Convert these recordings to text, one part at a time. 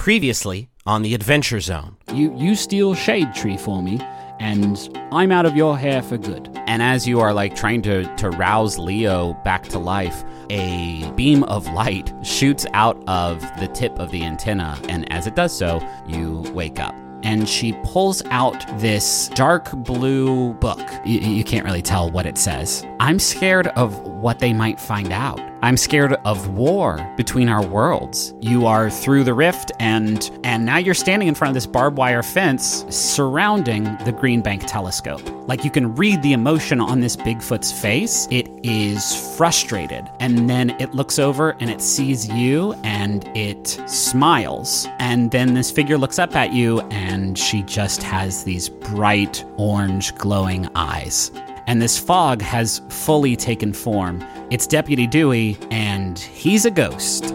Previously on the Adventure Zone. You steal Shade Tree for me, and I'm out of your hair for good. And as you are trying to rouse Leo back to life, a beam of light shoots out of the tip of the antenna, and as it does so, you wake up. And she pulls out this dark blue book. You can't really tell what it says. I'm scared of what they might find out. I'm scared of war between our worlds. You are through the rift, and now you're standing in front of this barbed wire fence surrounding the Green Bank telescope. Like, you can read the emotion on this Bigfoot's face. It is frustrated. And then it looks over and it sees you and it smiles. And then this figure looks up at you and she just has these bright orange glowing eyes. And this fog has fully taken form. It's Deputy Dewey, and he's a ghost.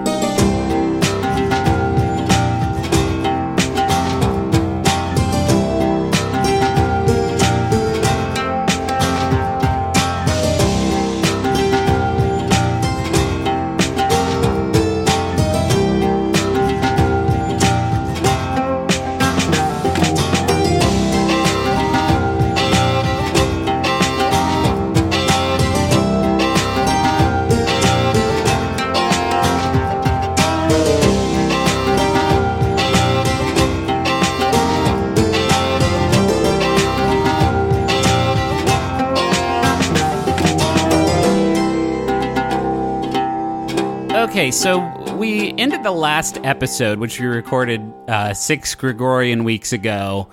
Okay, so we ended the last episode, which we recorded 6 Gregorian weeks ago.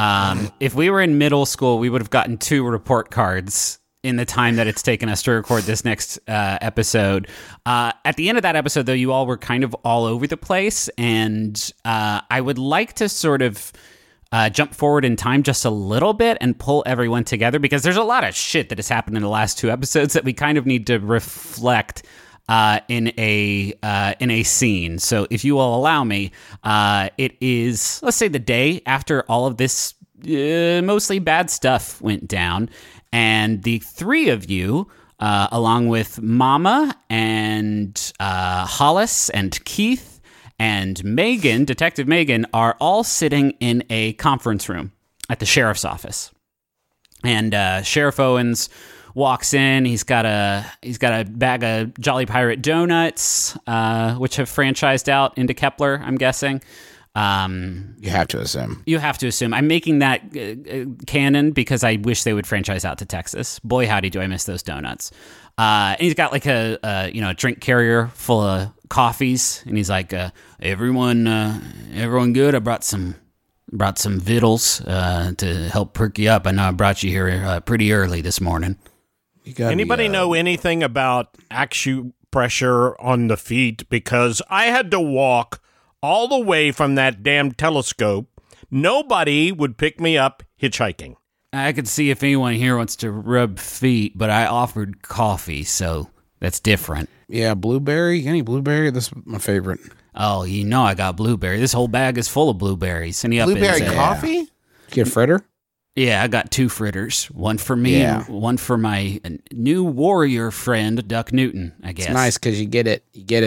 If we were in middle school, we would have gotten 2 report cards in the time that it's taken us to record this next episode. At the end of that episode, though, you all were kind of all over the place, and I would like to sort of jump forward in time just a little bit and pull everyone together, because there's a lot of shit that has happened in the last 2 episodes that we kind of need to reflect in a scene. So if you will allow me, it is, let's say, the day after all of this mostly bad stuff went down, and the 3 of you, along with Mama and Hollis and Keith and Megan, Detective Megan, are all sitting in a conference room at the sheriff's office. And Sheriff Owens walks in. He's got a bag of Jolly Pirate donuts, which have franchised out into Kepler, I'm guessing. You have to assume. You have to assume. I'm making that canon because I wish they would franchise out to Texas. Boy, howdy, do I miss those donuts. And he's got like a drink carrier full of coffees, and he's like, everyone good? I brought some vittles to help perk you up. I know I brought you here pretty early this morning. Anybody know anything about acupressure on the feet? Because I had to walk all the way from that damn telescope. Nobody would pick me up hitchhiking. I could see if anyone here wants to rub feet, but I offered coffee, so that's different. Yeah, blueberry. Any blueberry? This is my favorite. Oh, you know I got blueberry. This whole bag is full of blueberries. Blueberry coffee? Yeah. Get a fritter? Yeah, I got 2 fritters. One for me and one for my new warrior friend, Duck Newton, I guess. It's nice because you get it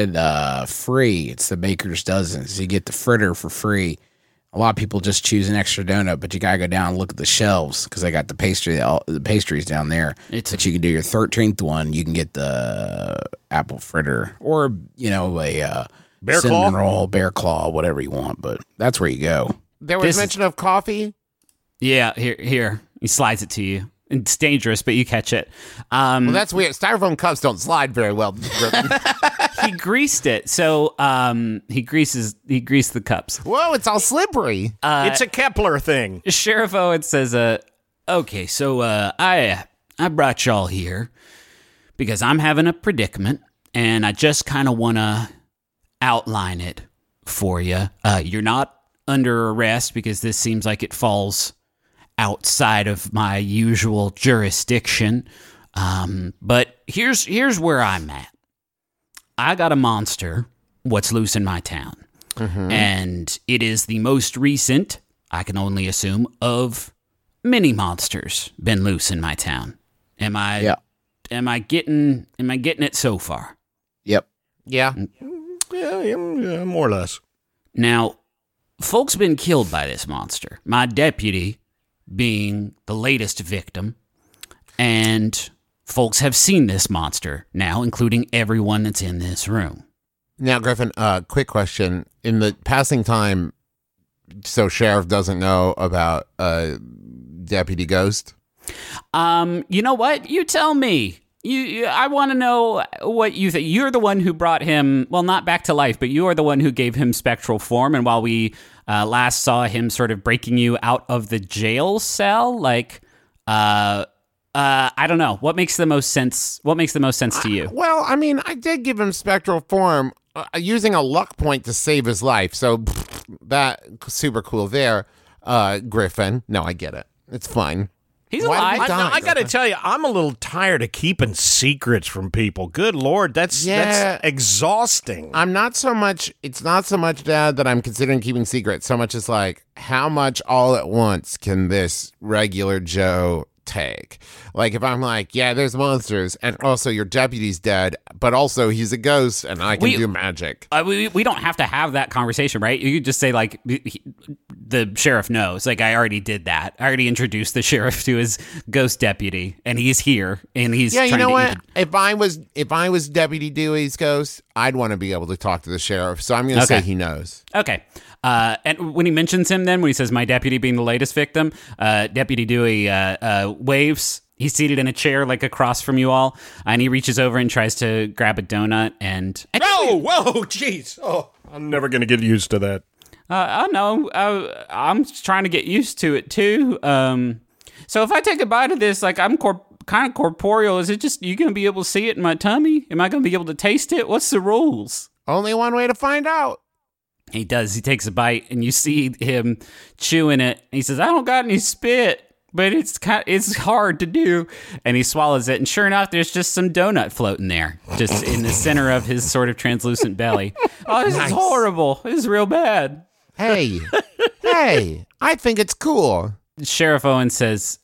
free. It's the baker's dozen. So you get the fritter for free. A lot of people just choose an extra donut, but you got to go down and look at the shelves because they got the pastries down there. But you can do your 13th one. You can get the apple fritter or, a bear cinnamon claw? Roll, bear claw, whatever you want. But that's where you go. There was mention of coffee? Yeah, here. He slides it to you. It's dangerous, but you catch it. Well, that's weird. Styrofoam cups don't slide very well. He greased it, so he greased the cups. Whoa, it's all slippery. It's a Kepler thing. Sheriff Owen says, okay, so I brought y'all here because I'm having a predicament, and I just kind of want to outline it for you. You're not under arrest because this seems like it falls outside of my usual jurisdiction. But here's where I'm at. I got a monster what's loose in my town. Mm-hmm. And it is the most recent, I can only assume, of many monsters been loose in my town. Am I getting it so far? Yep. Yeah. Yeah, more or less. Now, folks been killed by this monster. My deputy being the latest victim, and folks have seen this monster now, including everyone that's in this room. Now, Griffin, quick question. In the passing time, so Sheriff doesn't know about Deputy Ghost? You know what? You tell me. I want to know what you think. You're the one who brought him, well, not back to life, but you are the one who gave him spectral form. And while we last saw him sort of breaking you out of the jail cell, like, I don't know. What makes the most sense? What makes the most sense to you? Well, I mean, I did give him spectral form using a luck point to save his life. So that super cool there, Griffin. No, I get it. It's fine. He's Why did alive. he die? I got to tell you, I'm a little tired of keeping secrets from people. Good Lord, that's exhausting. I'm not so much, it's not so much, Dad, that I'm considering keeping secrets, so much as like, how much all at once can this regular Joe take? Like, if I'm like, yeah, there's monsters, and also your deputy's dead, but also he's a ghost, and I can do magic. We don't have to have that conversation, right? You could just say, like, the sheriff knows. Like, I already did that. I already introduced the sheriff to his ghost deputy, and he's here, and he's Yeah, you trying know to what? If I was Deputy Dewey's ghost, I'd want to be able to talk to the sheriff, so I'm going to say he knows. Okay. And when he mentions him then, when he says my deputy being the latest victim, Deputy Dewey waves. He's seated in a chair like across from you all, and he reaches over and tries to grab a donut. And Whoa, jeez. Oh, I'm never going to get used to that. I know. I'm trying to get used to it too. So if I take a bite of this, like I'm kind of corporeal, is it just you going to be able to see it in my tummy? Am I going to be able to taste it? What's the rules? Only one way to find out. He does. He takes a bite, and you see him chewing it. He says, "I don't got any spit, but it's hard to do." And he swallows it, and sure enough, there's just some donut floating there, just in the center of his sort of translucent belly. Oh, this is horrible. This is real bad. Hey, I think it's cool. Sheriff Owen says,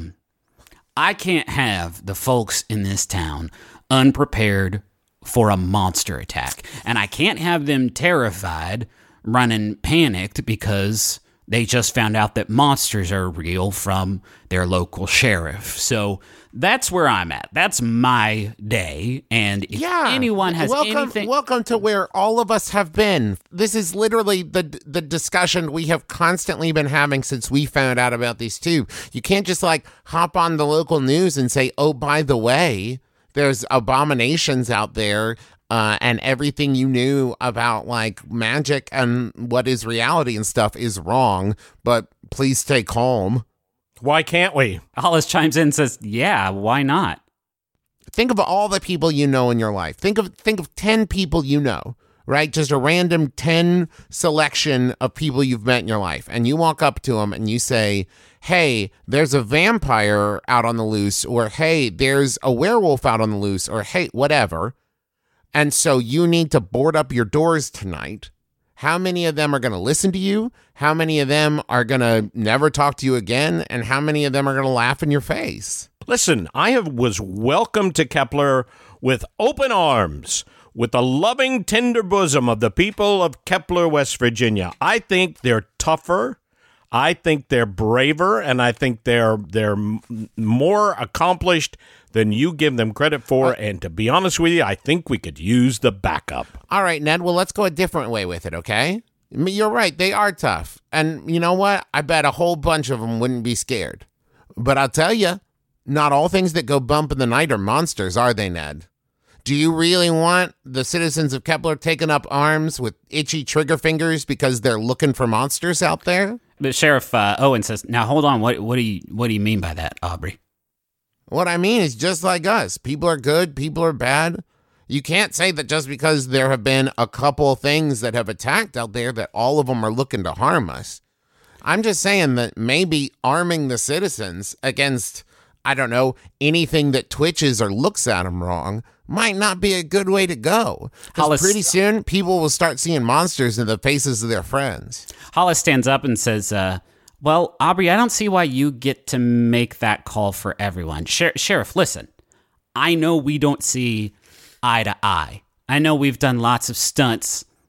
I can't have the folks in this town unprepared for a monster attack. And I can't have them terrified, running panicked because they just found out that monsters are real from their local sheriff. So that's where I'm at. That's my day. And if anyone has anything... Welcome to where all of us have been. This is literally the discussion we have constantly been having since we found out about these two. You can't just like hop on the local news and say, oh, by the way, there's abominations out there, and everything you knew about like magic and what is reality and stuff is wrong, but please stay calm. Why can't we? Hollis chimes in and says, yeah, why not? Think of all the people you know in your life. Think of 10 people you know, right? Just a random 10 selection of people you've met in your life. And you walk up to them and you say, hey, there's a vampire out on the loose, or hey, there's a werewolf out on the loose, or hey, whatever. And so you need to board up your doors tonight. How many of them are going to listen to you? How many of them are going to never talk to you again? And how many of them are going to laugh in your face? Listen, was welcomed to Kepler with open arms, with the loving, tender bosom of the people of Kepler, West Virginia. I think they're tougher. I think they're braver, and I think they're more accomplished than you give them credit for. And to be honest with you, I think we could use the backup. All right, Ned. Well, let's go a different way with it, okay? I mean, you're right. They are tough. And you know what? I bet a whole bunch of them wouldn't be scared. But I'll tell you, not all things that go bump in the night are monsters, are they, Ned? Do you really want the citizens of Kepler taking up arms with itchy trigger fingers because they're looking for monsters out there? But Sheriff Owen says, now hold on, what do you mean by that, Aubrey? What I mean is just like us. People are good, people are bad. You can't say that just because there have been a couple things that have attacked out there that all of them are looking to harm us. I'm just saying that maybe arming the citizens against, I don't know, anything that twitches or looks at them wrong might not be a good way to go. Because pretty soon, people will start seeing monsters in the faces of their friends. Hollis stands up and says, well, Aubrey, I don't see why you get to make that call for everyone. Sheriff, listen, I know we don't see eye to eye. I know we've done lots of stunts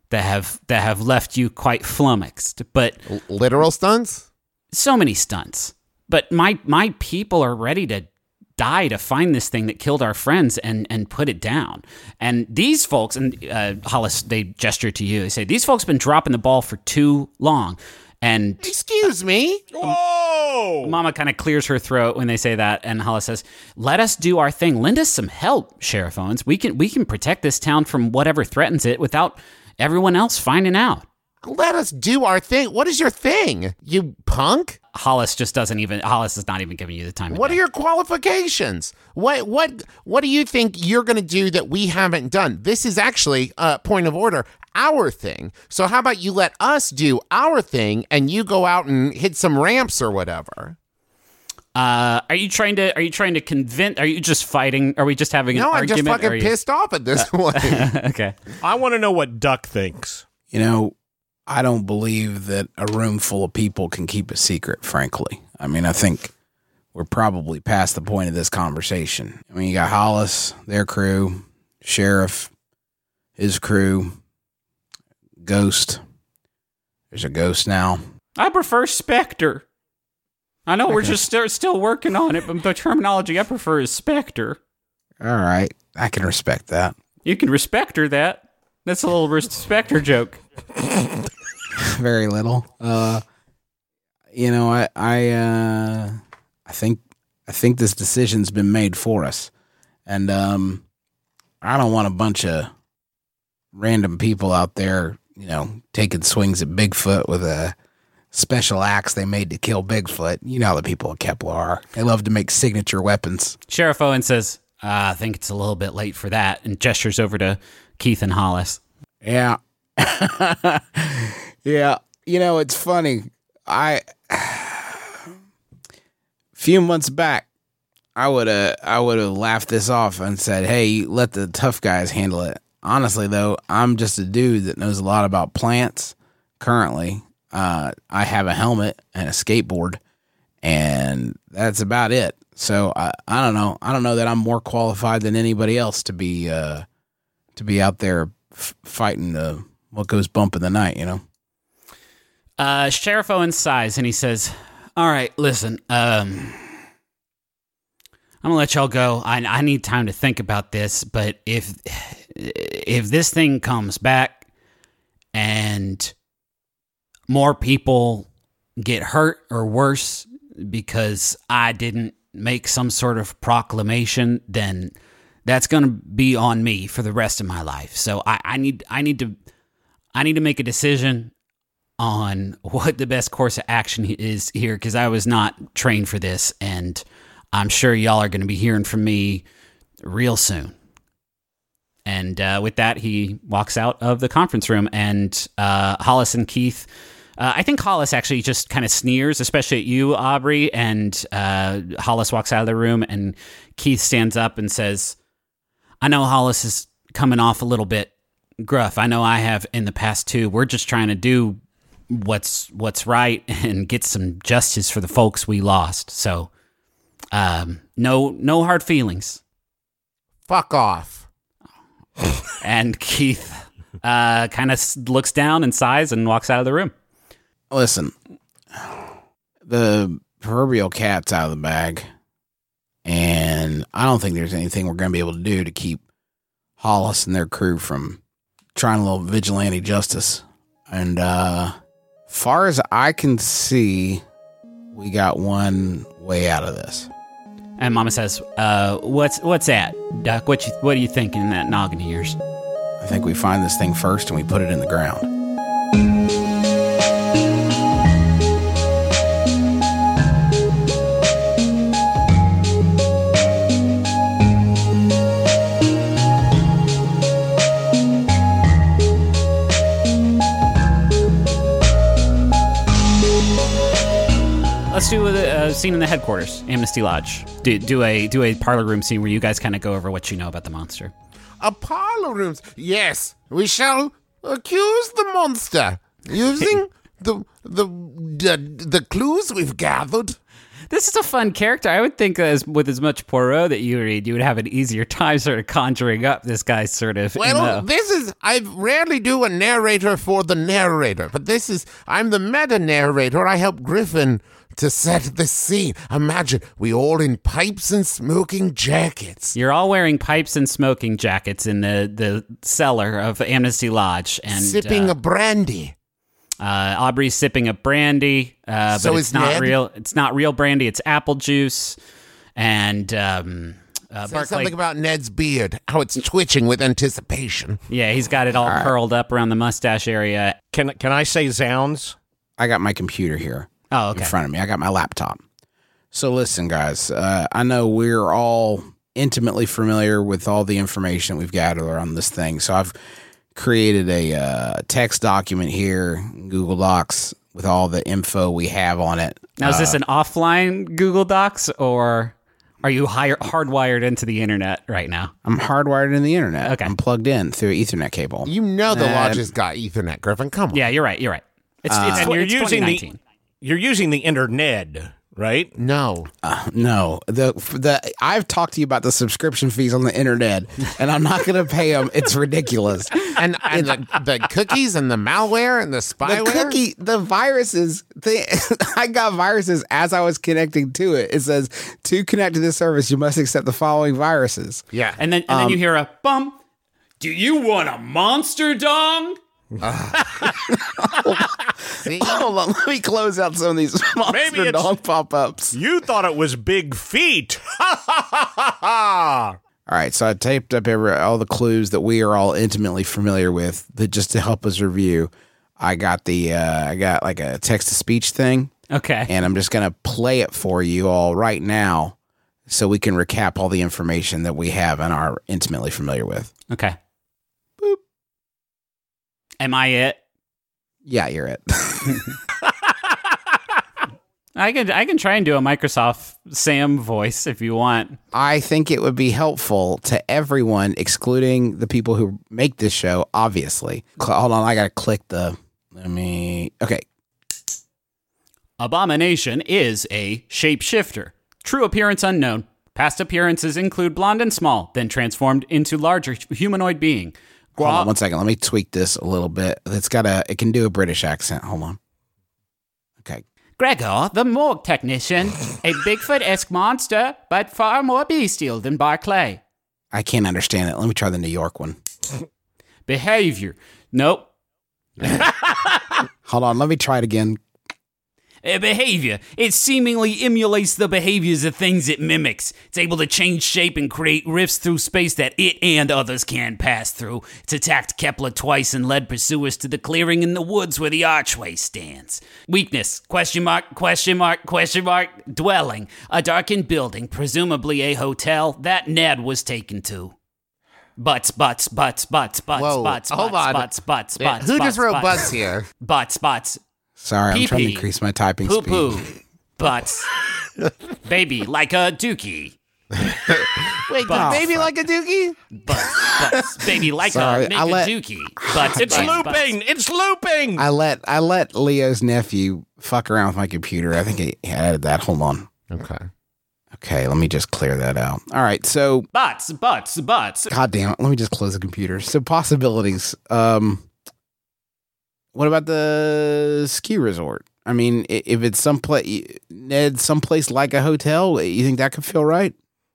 that have left you quite flummoxed. But Literal stunts? so many stunts. But my people are ready to die to find this thing that killed our friends and put it down. And these folks, and Hollis, they gesture to you. They say, these folks have been dropping the ball for too long. And Excuse me? Whoa! Mama kind of clears her throat when they say that, and Hollis says, let us do our thing. Lend us some help, Sheriff Owens. We can protect this town from whatever threatens it without everyone else finding out. Let us do our thing. What is your thing, you punk? Hollis is not even giving you the time of What are day. your qualifications? What do you think you're going to do that we haven't done? This is actually, point of order, our thing. So how about you let us do our thing and you go out and hit some ramps or whatever? Are you trying to convince? Are you just fighting? Are we just having an No, I'm argument? just fucking pissed off at this point. Okay. I want to know what Duck thinks. You know, I don't believe that a room full of people can keep a secret, frankly. I mean, I think we're probably past the point of this conversation. I mean, you got Hollis, their crew, Sheriff, his crew, Ghost. There's a Ghost now. I prefer Spectre. I know we're just still working on it, but the terminology I prefer is Spectre. All right. I can respect that. You can respect her that. That's a little Spectre joke. Very little. You know, I think this decision's been made for us, and I don't want a bunch of random people out there, you know, taking swings at Bigfoot with a special axe they made to kill Bigfoot. You know how the people at Kepler are. They love to make signature weapons. Sheriff Owen says, I think it's a little bit late for that, and gestures over to Keith and Hollis. Yeah. Yeah. You know, it's funny. A few months back, I would have laughed this off and said, hey, let the tough guys handle it. Honestly, though, I'm just a dude that knows a lot about plants. Currently, I have a helmet and a skateboard, and that's about it. So I don't know. I don't know that I'm more qualified than anybody else to be out there fighting what goes bump in the night, you know? Sheriff Owen sighs and he says, all right, listen, I'm going to let y'all go. I need time to think about this, but if this thing comes back and more people get hurt or worse because I didn't make some sort of proclamation, then that's going to be on me for the rest of my life. So I need to make a decision on what the best course of action is here, because I was not trained for this, and I'm sure y'all are going to be hearing from me real soon. And with that, he walks out of the conference room, and Hollis and Keith, I think Hollis actually just kind of sneers, especially at you, Aubrey, and Hollis walks out of the room, and Keith stands up and says, I know Hollis is coming off a little bit gruff. I know I have in the past too. We're just trying to do what's right and get some justice for the folks we lost. So, no hard feelings. Fuck off. And Keith kind of looks down and sighs and walks out of the room. Listen, the proverbial cat's out of the bag, and I don't think there's anything we're going to be able to do to keep Hollis and their crew from trying a little vigilante justice. And far as I can see, we got one way out of this. And Mama says, "What's that, Duck? What are you thinking in that noggin of yours?" I think we find this thing first and we put it in the ground. Let's do a scene in the headquarters, Amnesty Lodge. Do a parlor room scene where you guys kind of go over what you know about the monster. A parlor room. Yes, we shall accuse the monster using the clues we've gathered. This is a fun character. I would think with as much Poirot that you read, you would have an easier time sort of conjuring up this guy's sort of. Well, I rarely do a narrator for the narrator, but I'm the meta narrator. I help Griffin to set the scene. Imagine we all in pipes and smoking jackets. You're all wearing pipes and smoking jackets in the cellar of Amnesty Lodge and sipping a brandy. Aubrey's sipping a brandy, but So it's is not Ned? real. It's not real brandy. It's apple juice. And Say Barclay, something about Ned's beard, how it's twitching with anticipation. yeah, he's got it all curled up around the mustache area. Can I say zounds? I got my computer here Oh, in okay. front of me. I got my laptop. So listen, guys, I know we're all intimately familiar with all the information we've gathered on this thing. So I've created a text document here, in Google Docs, with all the info we have on it. Now, is this an offline Google Docs, or are you hardwired into the internet right now? I'm hardwired in the internet. Okay. I'm plugged in through an Ethernet cable. You know the lodge has got Ethernet, Griffin. Come on. Yeah, you're right. You're right. It's And you're it's using 2019. you're using the internet, right? No. No, I've talked to you about the subscription fees on the internet, and I'm not going to pay them. It's ridiculous. And the cookies and the malware and the spyware. The viruses. I got viruses as I was connecting to it. It says, to connect to this service, you must accept the following viruses. Yeah. And then you hear a bum. Do you want a monster dong? See? Hold on, let me close out some of these monster it's- dog pop-ups. You thought it was big feet. Ha ha ha ha! All right, so I taped up all the clues that we are all intimately familiar with, that just to help us review. I got like a text-to-speech thing, Okay. and I'm just gonna play it for you all right now, so we can recap all the information that we have and are intimately familiar with. Okay. Boop. Am I it? Yeah, you're it. I can try and do a Microsoft Sam voice if you want. I think it would be helpful to everyone, excluding the people who make this show, obviously. Hold on, I gotta click okay. Abomination is a shapeshifter. True appearance unknown. Past appearances include blonde and small, then transformed into larger humanoid being. Hold on 1 second. Let me tweak this a little bit. It can do a British accent. Hold on. Okay. Gregor, the morgue technician, a Bigfoot-esque monster, but far more bestial than Barclay. I can't understand it. Let me try the New York one. Behavior. Nope. Hold on. Let me try it again. Behavior. It seemingly emulates the behaviors of things it mimics. It's able to change shape and create rifts through space that it and others can pass through. It's attacked Kepler twice and led pursuers to the clearing in the woods where the archway stands. Weakness. Question mark, question mark, question mark. Dwelling. A darkened building, presumably a hotel, that Ned was taken to. Butts. Whoa, Butts. hold on. Butts. Who just wrote butts here? Butts. Sorry, I'm trying to Pee-pee. increase my typing Poo speed. poo. Butts. Baby, like a dookie. Wait, Butts. maybe like a dookie? Butts. Baby, like Sorry, a I let- dookie. Butts. It's butts, looping. It's looping. I let Leo's nephew fuck around with my computer. I think he added that. Hold on. Okay, let me just clear that out. All right, so Butts. God damn it. Let me just close the computer. So possibilities. What about the ski resort? I mean, if it's someplace like a hotel, you think that could feel right?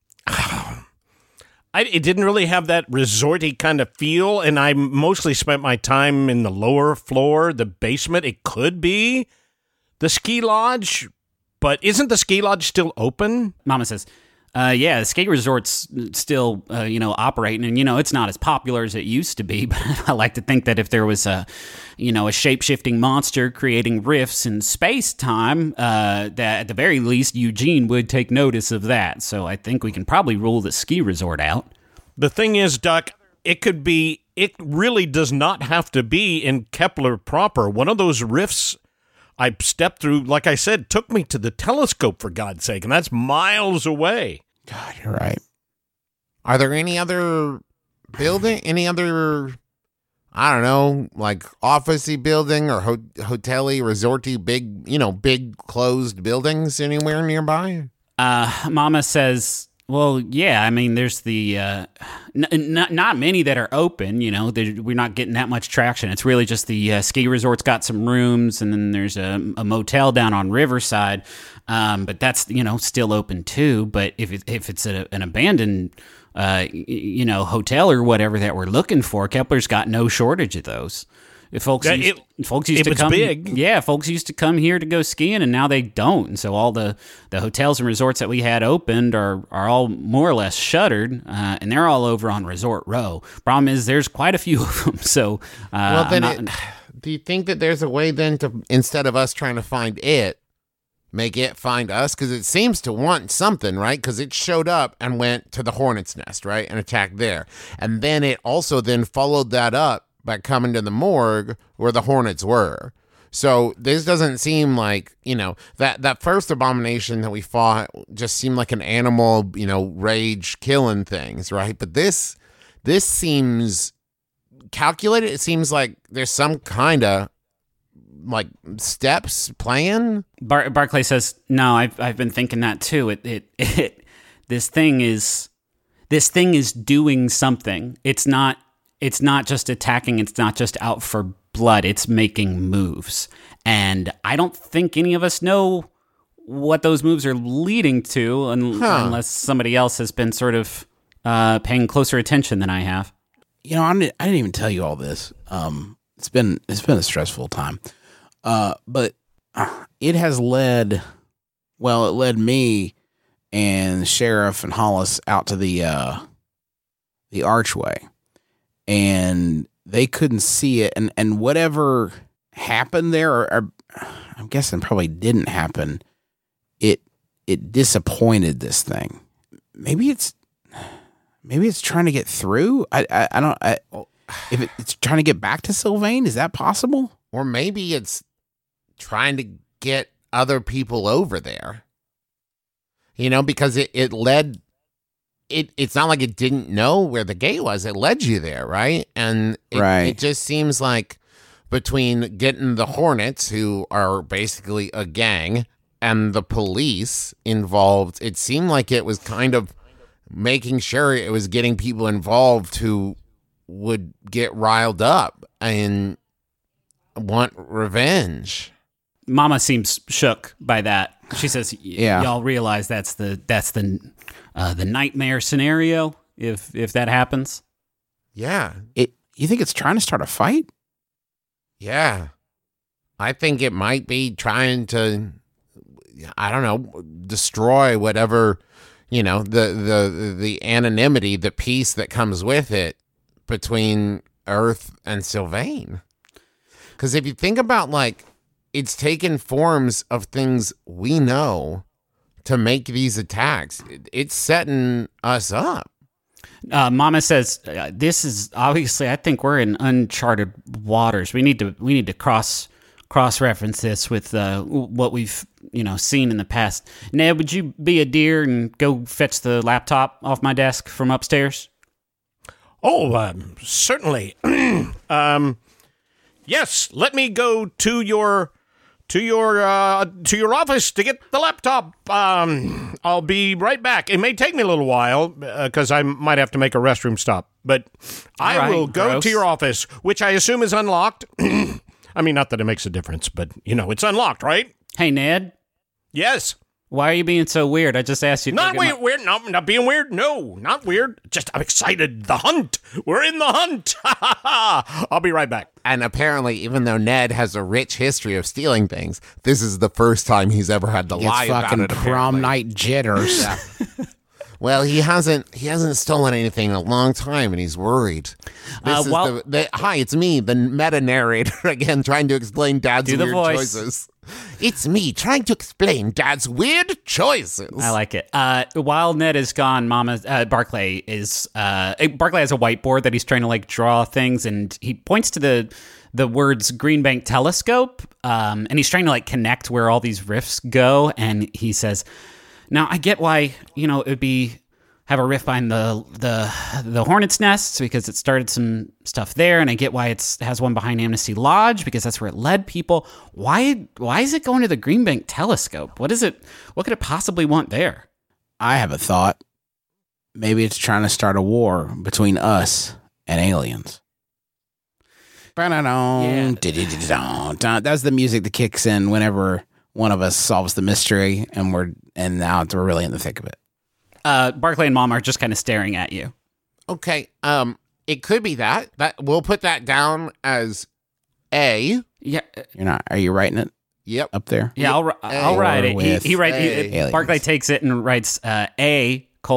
It didn't really have that resorty kind of feel, and I mostly spent my time in the lower floor, the basement. It could be the ski lodge, but isn't the ski lodge still open? Mama says, yeah, the ski resort's still, operating, and, it's not as popular as it used to be, but I like to think that if there was a shape-shifting monster creating rifts in space-time, that at the very least, Eugene would take notice of that. So I think we can probably rule the ski resort out. The thing is, Duck, it really does not have to be in Kepler proper. One of those rifts I stepped through, like I said, took me to the telescope, for God's sake, and that's miles away. God, you're right. Are there any other I don't know, like office-y building or hotel-y, resort-y, big, big closed buildings anywhere nearby? Mama says, well, yeah, I mean, there's the not many that are open. We're not getting that much traction. It's really just the ski resort's got some rooms, and then there's a motel down on Riverside, but that's still open too. But if it's an abandoned hotel or whatever that we're looking for, Kepler's got no shortage of those. Folks used to come. Big. Yeah, folks used to come here to go skiing, and now they don't. And so all the hotels and resorts that we had opened are all more or less shuttered, and they're all over on Resort Row. Problem is, there's quite a few of them. So, well, then, do you think that there's a way then to, instead of us trying to find it, make it find us? Because it seems to want something, right? Because it showed up and went to the Hornet's Nest, right, and attacked there, and then it also then followed that up by coming to the morgue where the Hornets were. So this doesn't seem like, that first abomination that we fought just seemed like an animal, rage killing things, right? But this seems calculated. It seems like there's some kind of like steps plan. Barclay says, no, I've been thinking that too. This thing is doing something. It's not just attacking. It's not just out for blood. It's making moves. And I don't think any of us know what those moves are leading to unless somebody else has been sort of paying closer attention than I have. I didn't even tell you all this. It's been a stressful time. But it has led me and Sheriff and Hollis out to the archway. And they couldn't see it, and whatever happened there, or I'm guessing probably didn't happen, it disappointed this thing. Maybe it's trying to get through. I don't. If it's trying to get back to Sylvain, is that possible? Or maybe it's trying to get other people over there. Because it led. It's not like it didn't know where the gate was. It led you there, right? And it just seems like between getting the Hornets, who are basically a gang, and the police involved, it seemed like it was kind of making sure it was getting people involved who would get riled up and want revenge. Mama seems shook by that. She says, Yeah. Y'all realize that's the nightmare scenario if that happens? Yeah. You think it's trying to start a fight? Yeah. I think it might be trying to, I don't know, destroy whatever, the anonymity, the peace that comes with it between Earth and Sylvain. Because if you think about, it's taken forms of things we know to make these attacks. It's setting us up. Mama says, this is obviously, I think we're in uncharted waters. We need to cross-reference this with what we've seen in the past. Ned, would you be a dear and go fetch the laptop off my desk from upstairs? Oh, certainly. Yes, let me go to your office to get the laptop. I'll be right back. It may take me a little while because I might have to make a restroom stop, but I will go to your office, which I assume is unlocked. I mean, not that it makes a difference, but it's unlocked, right? Hey, Ned. Yes. Why are you being so weird? I just asked you. Not weird. No, not being weird. No, not weird. Just I'm excited. The hunt. We're in the hunt. I'll be right back. And apparently, even though Ned has a rich history of stealing things, this is the first time he's ever had to lie about fucking it. prom night jitters. Yeah. Well, he hasn't stolen anything in a long time, and he's worried. Hi, it's me, the meta narrator again, trying to explain Dad's weird choices. It's me trying to explain Dad's weird choices. I like it. While Ned is gone, Barclay has a whiteboard that he's trying to draw things, and he points to the words Greenbank Telescope, and he's trying to connect where all these rifts go, and he says, "Now I get why it would be have a rift behind the Hornet's Nest because it started some stuff there, and I get why it has one behind Amnesty Lodge because that's where it led people. Why is it going to the Green Bank Telescope? What is it? What could it possibly want there? I have a thought. Maybe it's trying to start a war between us and aliens. Yeah. That's the music that kicks in whenever one of us solves the mystery, and now we're really in the thick of it. Barclay and Mom are just kind of staring at you. Okay. It could be that. We'll put that down as A. Yeah, You're not. Are you writing it Yep. up there? yeah. I'll write it. With He writes. aliens. Barclay takes it and writes A:aliens ?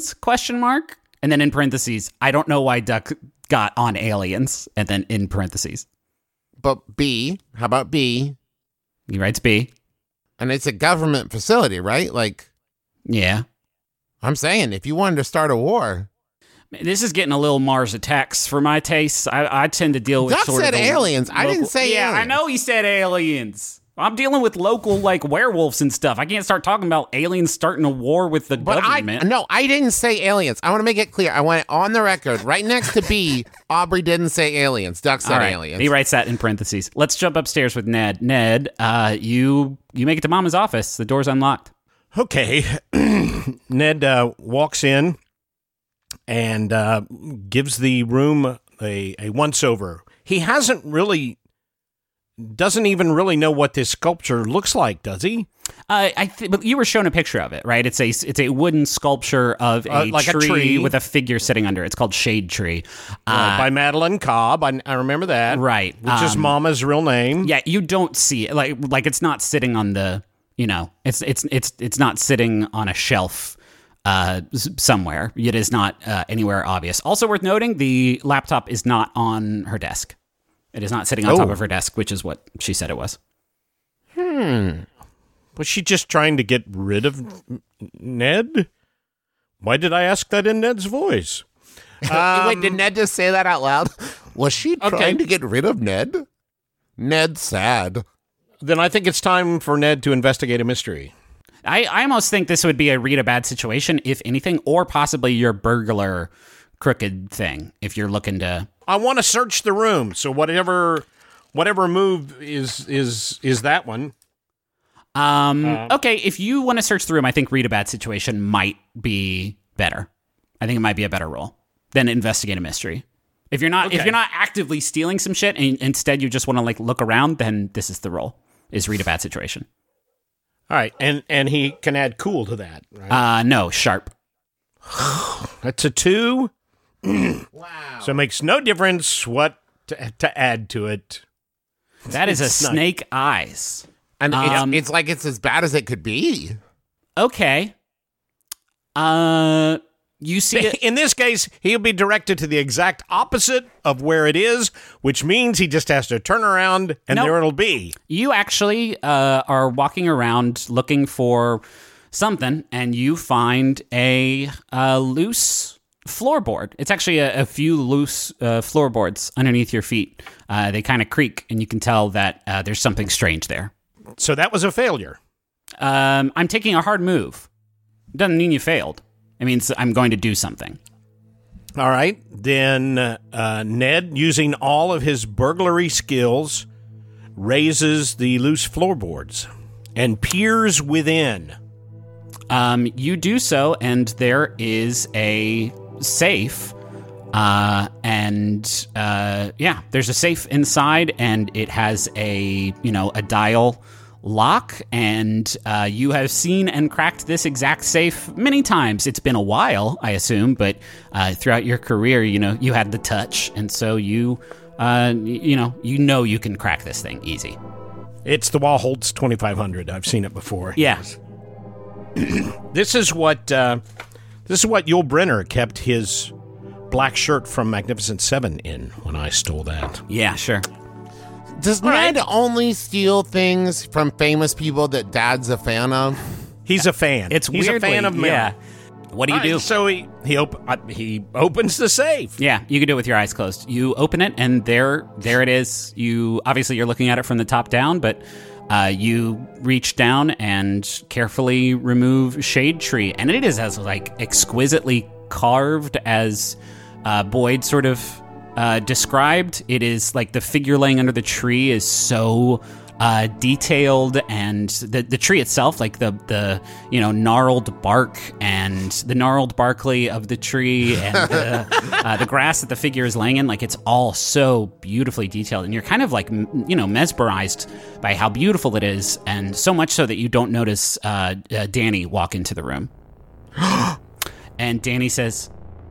And then in parentheses, I don't know why Duck got on aliens. And then in parentheses, But B. How about B? he writes B. And it's a government facility, right? Like, Yeah. I'm saying, if you wanted to start a war. This is getting a little Mars Attacks for my tastes. I tend to deal with Duck sort said of the aliens. I didn't say Yeah, aliens. I know he said aliens. I'm dealing with local, like, werewolves and stuff. I can't start talking about aliens starting a war with the But government. I didn't say aliens. I want to make it clear. I want it on the record. Right next to B, Aubrey didn't say aliens. Duck said All right. aliens. He writes that in parentheses. Let's jump upstairs with Ned. Ned, you make it to Mama's office. The door's unlocked. Okay. Ned walks in and gives the room a once-over. He doesn't even really know what this sculpture looks like, does he? But you were shown a picture of it, right? It's a wooden sculpture of like a tree. with a figure sitting under it. It's called Shade Tree. By Madeline Cobb. I remember that. Right. Which is Mama's real name. Yeah, you don't see it. Like it's not sitting on the, it's not sitting on a shelf somewhere. It is not anywhere obvious. Also worth noting, the laptop is not on her desk. It is not sitting on top of her desk, which is what she said it was. Was she just trying to get rid of Ned? Why did I ask that in Ned's voice? Wait, did Ned just say that out loud? Was she trying to get rid of Ned? Ned's sad. Then I think it's time for Ned to investigate a mystery. I almost think this would be a read a bad situation, if anything, or possibly your burglar crooked thing, if you're looking to... I want to search the room, so whatever move is that one. Okay, if you want to search the room, I think read a bad situation might be better. I think it might be a better role than investigate a mystery. If you're not actively stealing some shit and instead you just want to like look around, then this is the role, is read a bad situation. All right, and he can add cool to that, right? No, sharp. That's a 2. Wow. So it makes no difference what to add to it. That is a It's not- snake eyes. And it's like it's as bad as it could be. Okay. You see it. In this case, he'll be directed to the exact opposite of where it is, which means he just has to turn around and Nope. there it'll be. You actually are walking around looking for something, and you find a loose floorboard. It's actually a few loose floorboards underneath your feet. They kind of creak, and you can tell that there's something strange there. So that was a failure. I'm taking a hard move. Doesn't mean you failed. It means I'm going to do something. All right. Then Ned, using all of his burglary skills, raises the loose floorboards and peers within. You do so, and there is a safe. There's a safe inside, and it has a dial lock, and you have seen and cracked this exact safe many times. It's been a while, I assume, but throughout your career, you had the touch, and so you can crack this thing easy. It's the Wallholtz 2500. I've seen it before. Yeah. This is what Yul Brynner kept his black shirt from Magnificent Seven in when I stole that. Yeah, sure. Does Ned only steal things from famous people that Dad's a fan of? He's a fan. It's He's weirdly, a fan of Mel. yeah. What do you do? So he opens the safe. Yeah, you can do it with your eyes closed. You open it, and there it is. You're looking at it from the top down, but you reach down and carefully remove Shade Tree, and it is as like exquisitely carved as Boyd sort of described. It is like the figure laying under the tree is so detailed, and the tree itself, like the gnarled bark and the gnarled barkley of the tree and the grass that the figure is laying in, like it's all so beautifully detailed, and you're kind of like mesmerized by how beautiful it is, and so much so that you don't notice Danny walk into the room. And Danny says,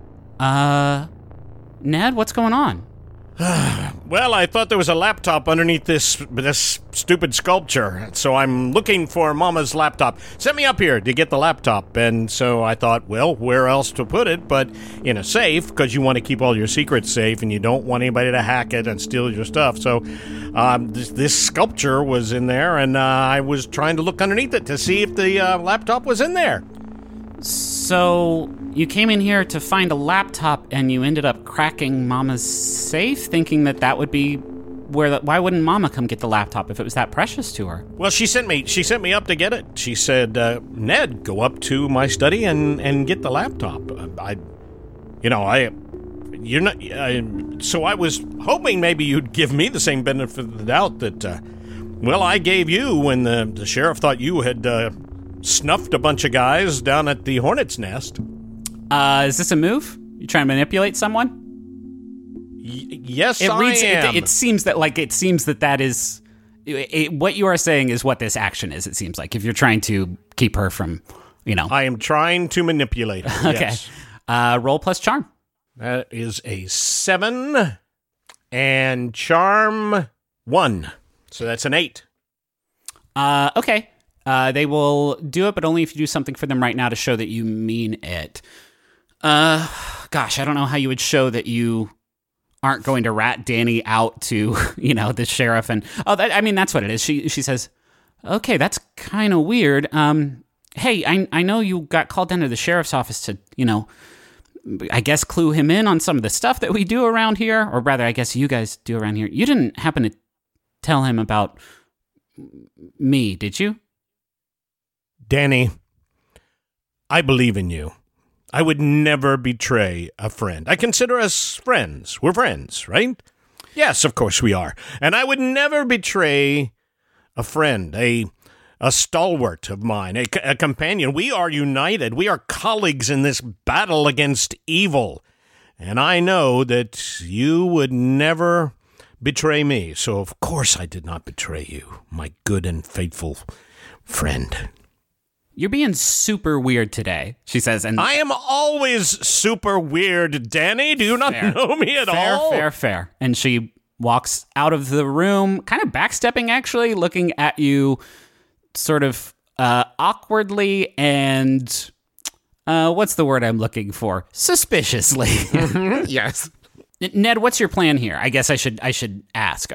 Ned, what's going on? Well, I thought there was a laptop underneath this stupid sculpture, so I'm looking for Mama's laptop. Sent me up here to get the laptop, and so I thought, well, where else to put it but in a safe, because you want to keep all your secrets safe, and you don't want anybody to hack it and steal your stuff. So this sculpture was in there, and I was trying to look underneath it to see if the laptop was in there. So you came in here to find a laptop, and you ended up cracking Mama's safe, thinking that would be why wouldn't Mama come get the laptop if it was that precious to her? Well, she sent me up to get it. She said, Ned, go up to my study and get the laptop. So I was hoping maybe you'd give me the same benefit of the doubt that, I gave you when the sheriff thought you had snuffed a bunch of guys down at the Hornet's Nest. Is this a move? You trying to manipulate someone? Yes, I am. It seems that is what you are saying is what this action is. It seems like if you're trying to keep her from, I am trying to manipulate her. Okay. Yes. Roll plus charm. That is a 7 and charm 1. So that's an 8. Okay. They will do it, but only if you do something for them right now to show that you mean it. Gosh, I don't know how you would show that you aren't going to rat Danny out to, the sheriff. And that's what it is. She says, okay, that's kind of weird. Hey, I know you got called down to the sheriff's office to, I guess clue him in on some of the stuff that we do around here, or rather, I guess you guys do around here. You didn't happen to tell him about me, did you? Danny, I believe in you. I would never betray a friend. I consider us friends. We're friends, right? Yes, of course we are. And I would never betray a friend, a stalwart of mine, a companion. We are united. We are colleagues in this battle against evil. And I know that you would never betray me. So, of course, I did not betray you, my good and faithful friend. You're being super weird today, she says. And I am always super weird, Danny. Do you not know me at all? Fair. And she walks out of the room, kind of backstepping, actually, looking at you sort of awkwardly and, what's the word I'm looking for? Suspiciously. Yes. Ned, what's your plan here? I guess I should ask.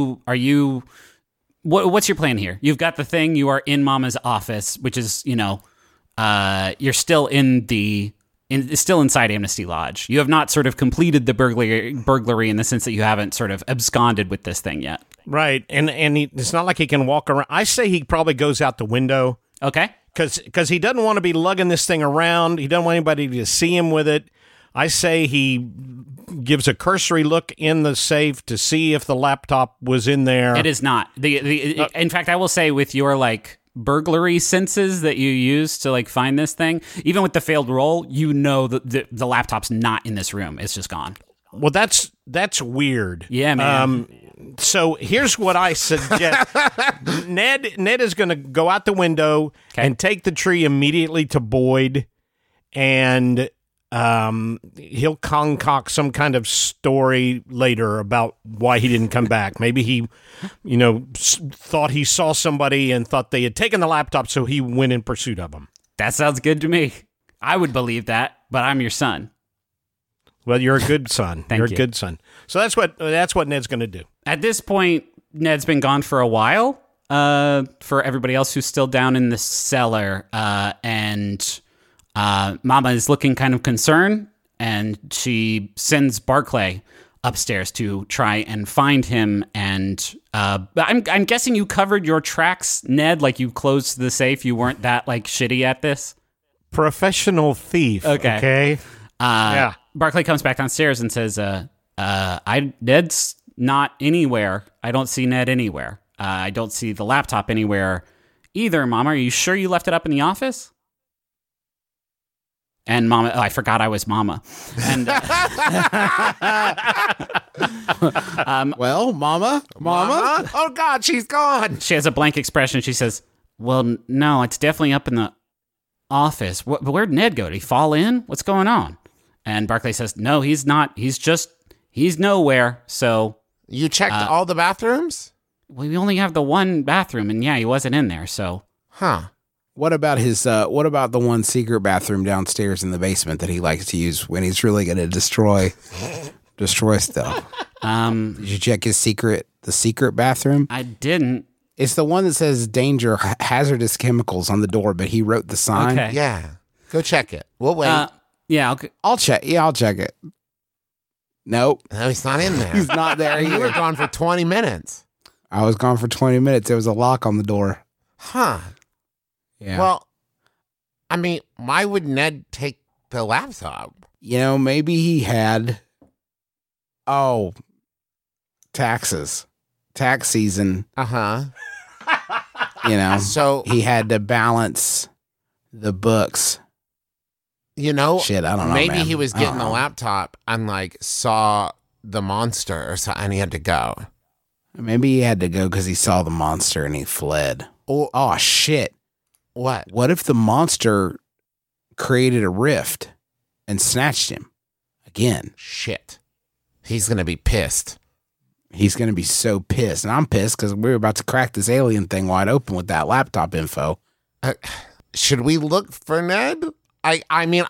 What's your plan here? You've got the thing. You are in Mama's office, which is, you're still still inside Amnesty Lodge. You have not sort of completed the burglary in the sense that you haven't sort of absconded with this thing yet. Right, and it's not like he can walk around. I say he probably goes out the window. Okay. Because he doesn't want to be lugging this thing around. He doesn't want anybody to see him with it. I say he gives a cursory look in the safe to see if the laptop was in there. It is not. In fact, I will say with your burglary senses that you use to find this thing, even with the failed roll, the laptop's not in this room. It's just gone. Well, that's weird. Yeah, man. So here's what I suggest. Ned is going to go out the window and take the tree immediately to Boyd, and he'll concoct some kind of story later about why he didn't come back. Maybe he, thought he saw somebody and thought they had taken the laptop, so he went in pursuit of them. That sounds good to me. I would believe that, but I'm your son. Well, you're a good son. You're a good son. So that's what Ned's going to do. At this point, Ned's been gone for a while. For everybody else who's still down in the cellar, and Mama is looking kind of concerned, and she sends Barclay upstairs to try and find him. And I'm guessing you covered your tracks, Ned. Like you closed the safe. You weren't that like shitty at this. Professional thief. Okay. Yeah. Barclay comes back downstairs and says, Ned's not anywhere. I don't see Ned anywhere. I don't see the laptop anywhere either, Mama. Are you sure you left it up in the office? And Mama, I forgot I was Mama. And Well, Mama? Oh, God, she's gone. she has a blank expression. She says, well, no, it's definitely up in the office. But where'd Ned go? Did he fall in? What's going on? And Barclay says, no, he's not. He's nowhere. So You checked all the bathrooms? we only have the one bathroom. And yeah, he wasn't in there. So Huh. What about the one secret bathroom downstairs in the basement that he likes to use when he's really going to destroy stuff? Did you check the secret bathroom? I didn't. It's the one that says danger, hazardous chemicals on the door, but he wrote the sign. Okay. Yeah. Go check it. We'll wait. Yeah. Okay. I'll check. Yeah, I'll check it. Nope. No, he's not in there. He's not there You were either. gone for 20 minutes. I was gone for 20 minutes. There was a lock on the door. Huh. Yeah. Well, I mean, why would Ned take the laptop? Maybe he had, taxes. Tax season, Uh-huh. So, he had to balance the books. Shit, I don't know. maybe man. he was I don't getting the know. laptop and, like, saw the monster or something, and he had to go. Maybe he had to go because he saw the monster and he fled. Or Oh, shit. what? What if the monster created a rift and snatched him again? Shit. He's going to be pissed. He's going to be so pissed. And I'm pissed because we're about to crack this alien thing wide open with that laptop info. Should we look for Ned? I'm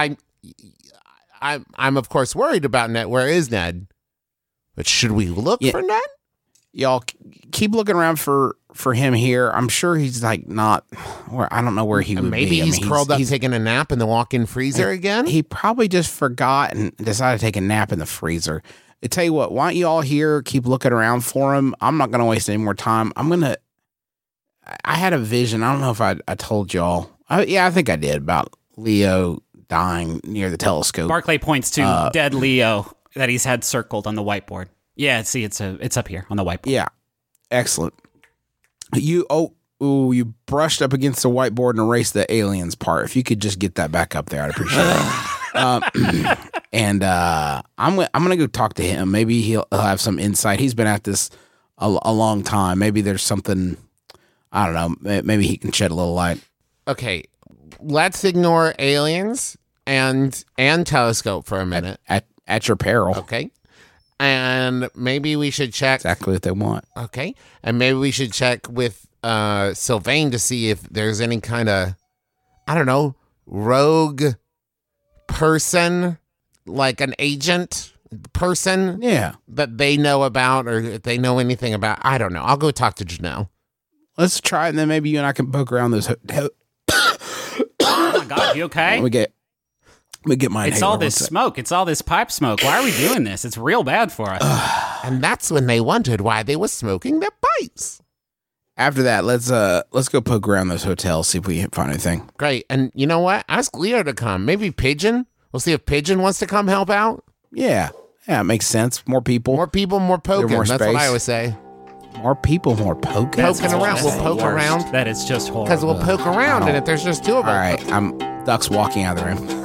of course worried about Ned. Where is Ned? But should we look Yeah. for Ned? Y'all keep looking around for him here. I'm sure he's like not where I don't know where he would Maybe be. I he's mean, curled up taking a nap in the walk-in freezer again. He probably just forgot and decided to take a nap in the freezer. I tell you what, why don't you all here keep looking around for him? I'm not going to waste any more time. I had a vision. I don't know if I told y'all. I think I did about Leo dying near the telescope. Barclay points to dead Leo that he's had circled on the whiteboard. Yeah, see, it's up here on the whiteboard. Yeah, excellent. You brushed up against the whiteboard and erased the aliens part. If you could just get that back up there, I'd appreciate it. And I'm gonna go talk to him. Maybe he'll have some insight. He's been at this a long time. Maybe there's something. I don't know. Maybe he can shed a little light. Okay, let's ignore aliens and telescope for a minute. At your peril. Okay, and maybe we should check. Exactly what they want. Okay, and maybe we should check with Sylvain to see if there's any kind of, I don't know, rogue person, like an agent person Yeah. that they know about, or if they know anything about. I don't know. I'll go talk to Janelle. Let's try it, and then maybe you and I can poke around those. Oh my God, you okay? Let me get my. It's inhaler. all this One sec. smoke. It's all this pipe smoke. Why are we doing this? It's real bad for us. And that's when they wondered why they were smoking their pipes. After that, let's go poke around those hotels, see if we can find anything. Great. And you know what? Ask Leo to come. Maybe Pigeon. We'll see if Pigeon wants to come help out. Yeah, it makes sense. More people, More people, more poking. more That's what space. I always say. more people, more poking. Poking around. We'll poke around. That is just horrible. Because we'll poke around, and if there's just two of All us. right, Duck's walking out of the room.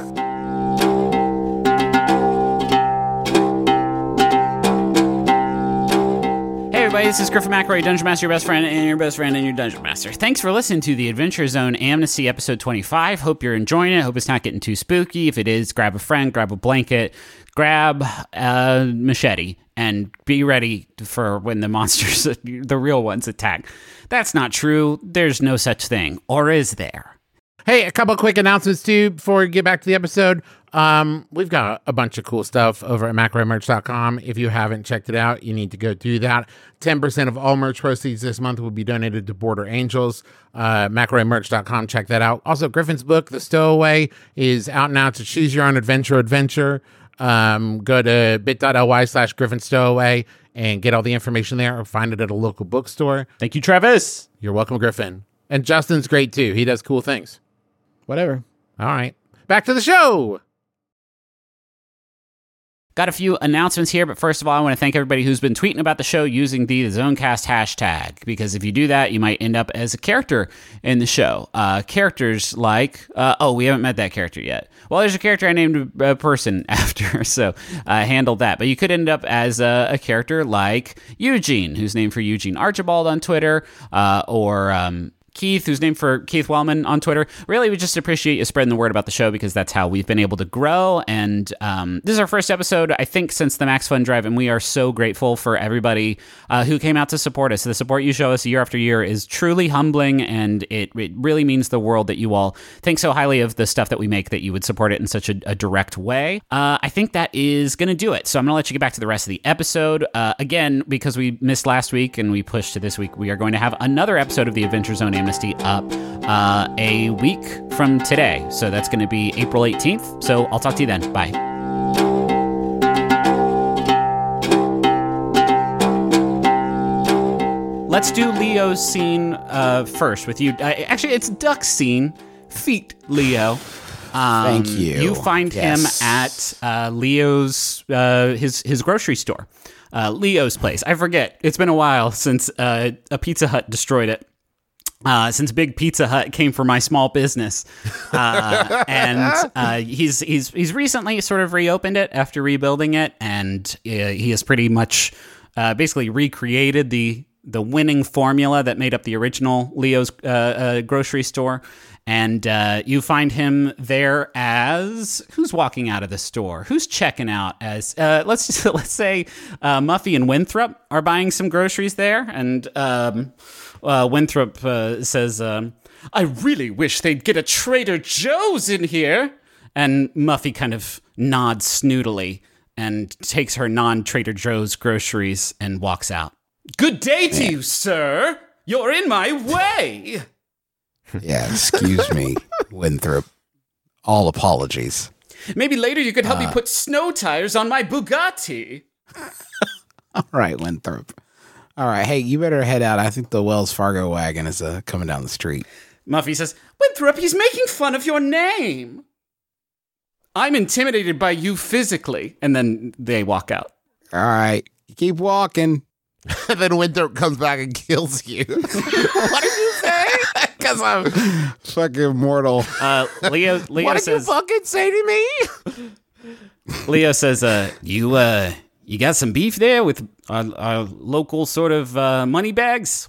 Hey everybody, this is Griffin McElroy, Dungeon Master, your best friend and your best friend and your Dungeon Master. Thanks for listening to the Adventure Zone Amnesty episode 25. Hope you're enjoying it. Hope it's not getting too spooky. If it is, grab a friend, grab a blanket, grab a machete, and be ready for when the monsters, the real ones, attack. That's not true. There's no such thing. Or is there? Hey, a couple quick announcements too before we get back to the episode. We've got a bunch of cool stuff over at macromerch.com. If you haven't checked it out, you need to go do that. 10% of all merch proceeds this month will be donated to Border Angels. Macromerch.com, check that out. Also, Griffin's book, The Stowaway, is out now to choose your own adventure. Go to bit.ly/GriffinStowaway and get all the information there, or find it at a local bookstore. Thank you, Travis. You're welcome, Griffin. And Justin's great too. He does cool things. Whatever. All right. Back to the show. Got a few announcements here, but first of all, I want to thank everybody who's been tweeting about the show using the Zonecast hashtag, because if you do that, you might end up as a character in the show. Characters like, we haven't met that character yet. Well, there's a character I named a person after, so handled that. But you could end up as a character like Eugene, who's named for Eugene Archibald on Twitter, or Keith, who's named for Keith Wellman on Twitter. Really, we just appreciate you spreading the word about the show, because that's how we've been able to grow. And this is our first episode, I think, since the Max Fun Drive, and we are so grateful for everybody who came out to support us. The support you show us year after year is truly humbling, and it really means the world that you all think so highly of the stuff that we make that you would support it in such a direct way. I think that is going to do it. So I'm going to let you get back to the rest of the episode. Again, because we missed last week and we pushed to this week, we are going to have another episode of the Adventure Zone Amnesty up a week from today. So that's going to be April 18th. So I'll talk to you then. Bye. Let's do Leo's scene first with you. Actually, it's Duck's scene. Feet, Leo. Thank you. You find him at Leo's his grocery store. Leo's place. I forget. It's been a while since a Pizza Hut destroyed it. Since Big Pizza Hut came for my small business, and he's recently sort of reopened it after rebuilding it, and he has pretty much basically recreated the winning formula that made up the original Leo's grocery store. And you find him there as who's walking out of the store? Who's checking out? As let's say Muffy and Winthrop are buying some groceries there, and Winthrop says, "I really wish they'd get a Trader Joe's in here." And Muffy kind of nods snootily and takes her non-Trader Joe's groceries and walks out. "Good day to you, sir. You're in my way." Yeah, excuse me, Winthrop. All apologies. "Maybe later you could help me put snow tires on my Bugatti." All right, Winthrop. All right, hey, you better head out. I think the Wells Fargo wagon is coming down the street. Muffy says, "Winthrop, he's making fun of your name. I'm intimidated by you physically." And then they walk out. All right, you keep walking. And then Winthrop comes back and kills you. What did you say? Because I'm fucking mortal. Leo What did you says, fucking say to me? Leo says, you got some beef there with our local sort of money bags?"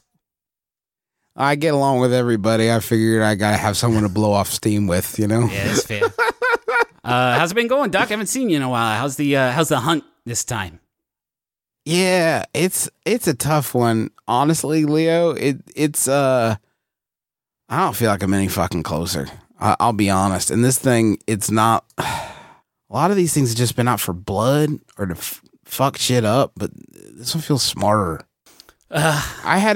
I get along with everybody. I figured I got to have someone to blow off steam with, you know? Yeah, that's fair. How's it been going, Doc? I haven't seen you in a while. How's the hunt this time? Yeah, it's a tough one. Honestly, Leo, it's I don't feel like I'm any fucking closer. I'll be honest. And this thing, it's not. A lot of these things have just been out for blood or to fuck shit up, but this one feels smarter. I had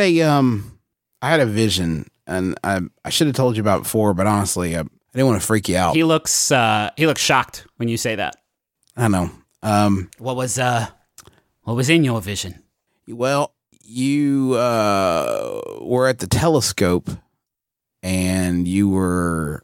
a vision, and I should have told you about it before, but honestly, I didn't want to freak you out. He looks shocked when you say that. I know. What was in your vision? Well, you were at the telescope, and you were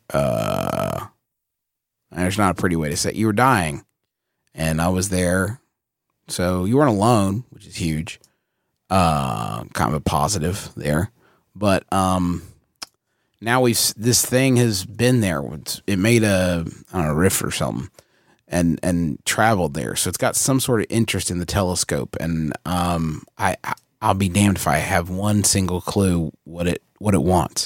there's not a pretty way to say it. You were dying, and I was there, so you weren't alone, which is huge. Kind of a positive there, but now this thing has been there. It made a riff or something. And traveled there, so it's got some sort of interest in the telescope. And I'll be damned if I have one single clue what it wants.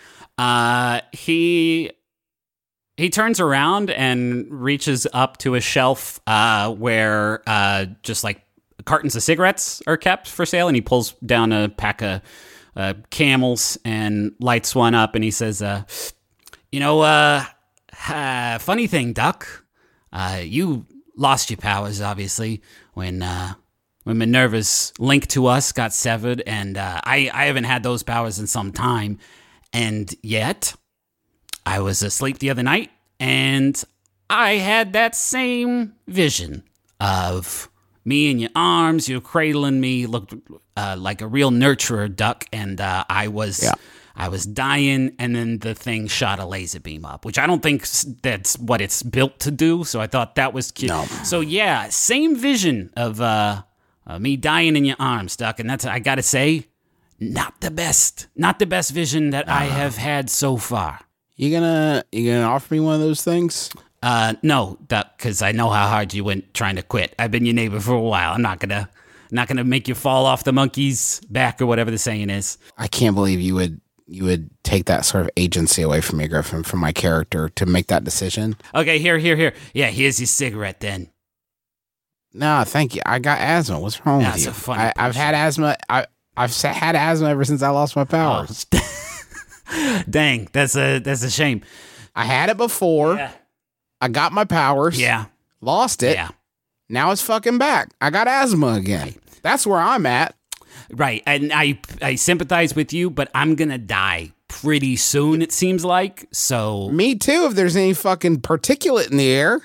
He turns around and reaches up to a shelf where just like cartons of cigarettes are kept for sale, and he pulls down a pack of Camels and lights one up, and he says, Funny thing, Duck. You lost your powers, obviously, when Minerva's link to us got severed, and I haven't had those powers in some time. And yet, I was asleep the other night, and I had that same vision of me in your arms, you cradling me, looked like a real nurturer, Duck, and I was dying, and then the thing shot a laser beam up, which I don't think that's what it's built to do, so I thought that was cute. No. So yeah, same vision of me dying in your arms, Duck, and that's, I gotta say, not the best vision that I have had so far. You gonna offer me one of those things? No, Duck, because I know how hard you went trying to quit. I've been your neighbor for a while. I'm not gonna make you fall off the monkey's back or whatever the saying is. I can't believe you would take that sort of agency away from me, Griffin, from my character to make that decision. Okay, here. Yeah, here's your cigarette then. No, thank you. I got asthma. What's wrong with you? I've had asthma. I've had asthma ever since I lost my powers. Oh. Dang, that's a shame. I had it before. Yeah. I got my powers. Yeah. Lost it. Yeah. Now it's fucking back. I got asthma again. That's where I'm at. Right. And I sympathize with you, but I'm going to die pretty soon, it seems like. So. Me too, if there's any fucking particulate in the air.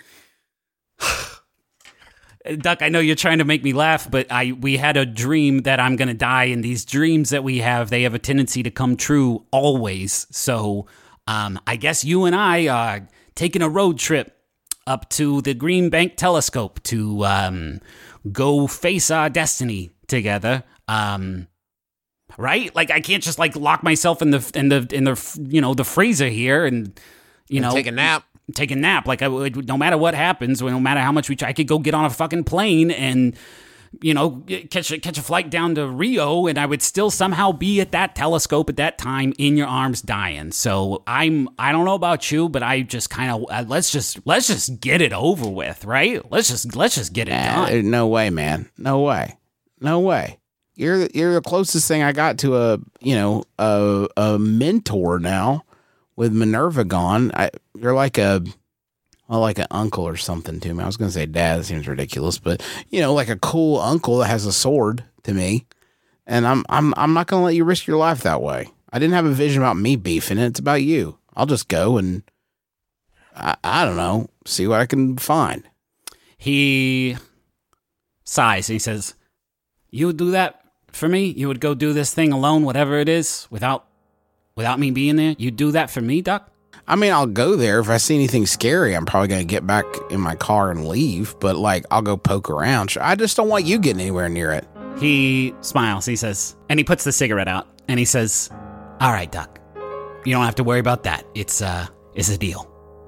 Duck, I know you're trying to make me laugh, but we had a dream that I'm going to die, and these dreams that we have, they have a tendency to come true always. So I guess you and I are taking a road trip up to the Green Bank Telescope to go face our destiny together. Right? Like I can't just like lock myself in the freezer here and take a nap. Take a nap. Like no matter what happens, no matter how much I could go get on a fucking plane and catch a flight down to Rio, and I would still somehow be at that telescope at that time in your arms dying. So I don't know about you, but I just kind of let's just get it over with, right? Let's just get it done. No way, man. No way. You're the closest thing I got to a mentor now with Minerva gone. You're like an uncle or something to me. I was going to say dad. That seems ridiculous, but like a cool uncle that has a sword to me. And I'm not going to let you risk your life that way. I didn't have a vision about me beefing it. It's about you. I'll just go and I don't know, see what I can find. He sighs and he says, "You would do that for me? You would go do this thing alone, whatever it is, without me being there? You'd do that for me, Doc?" I mean, I'll go there. If I see anything scary, I'm probably going to get back in my car and leave. But, I'll go poke around. I just don't want you getting anywhere near it. He smiles. He says, and he puts the cigarette out. And he says, "All right, Doc. You don't have to worry about that. It's a deal."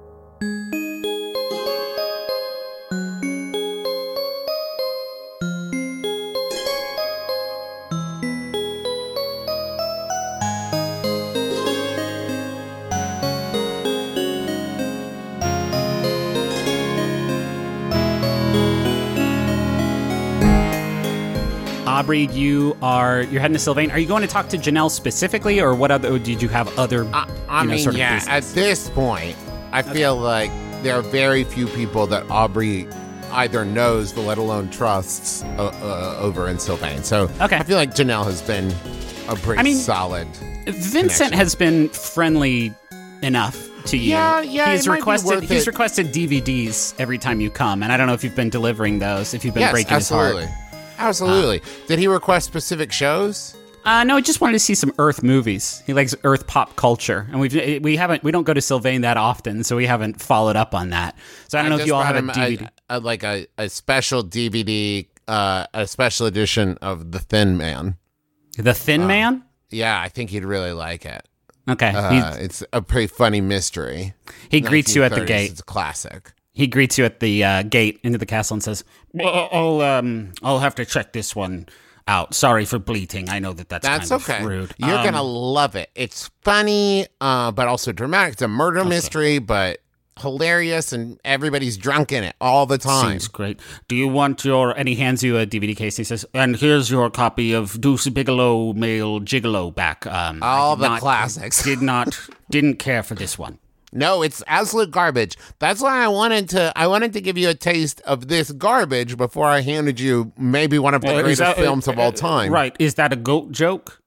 Aubrey, you're heading to Sylvain. Are you going to talk to Janelle specifically, or what other? Or did you have other? Business? At this point, I feel like there are very few people that Aubrey either knows, let alone trusts, over in Sylvain. So okay. I feel like Janelle has been a pretty solid. Vincent connection. Has been friendly enough to you. Yeah. He's requested DVDs every time you come, and I don't know if you've been delivering those. If you've been breaking absolutely. his heart. Absolutely. Did he request specific shows? No, he just wanted to see some Earth movies. He likes Earth pop culture, and we don't go to Sylvain that often, so we haven't followed up on that. So I don't know if you all have a DVD, a special DVD, a special edition of The Thin Man. The Thin Man? Yeah, I think he'd really like it. Okay, it's a pretty funny mystery. He greets you at the gate. It's a classic. He greets you at the gate into the castle and says, "I'll have to check this one out. Sorry for bleating. I know that's kind of okay. Rude. You're gonna love it. It's funny, but also dramatic. It's a murder mystery, but hilarious, and everybody's drunk in it all the time. Seems great. Do you want your? And he hands you a DVD case. He says, "And here's your copy of Deuce Bigelow, Male Gigolo back. All the classics. Didn't care for this one." No, it's absolute garbage. That's why I wanted to give you a taste of this garbage before I handed you maybe one of the greatest films of all time. Right. Is that a goat joke?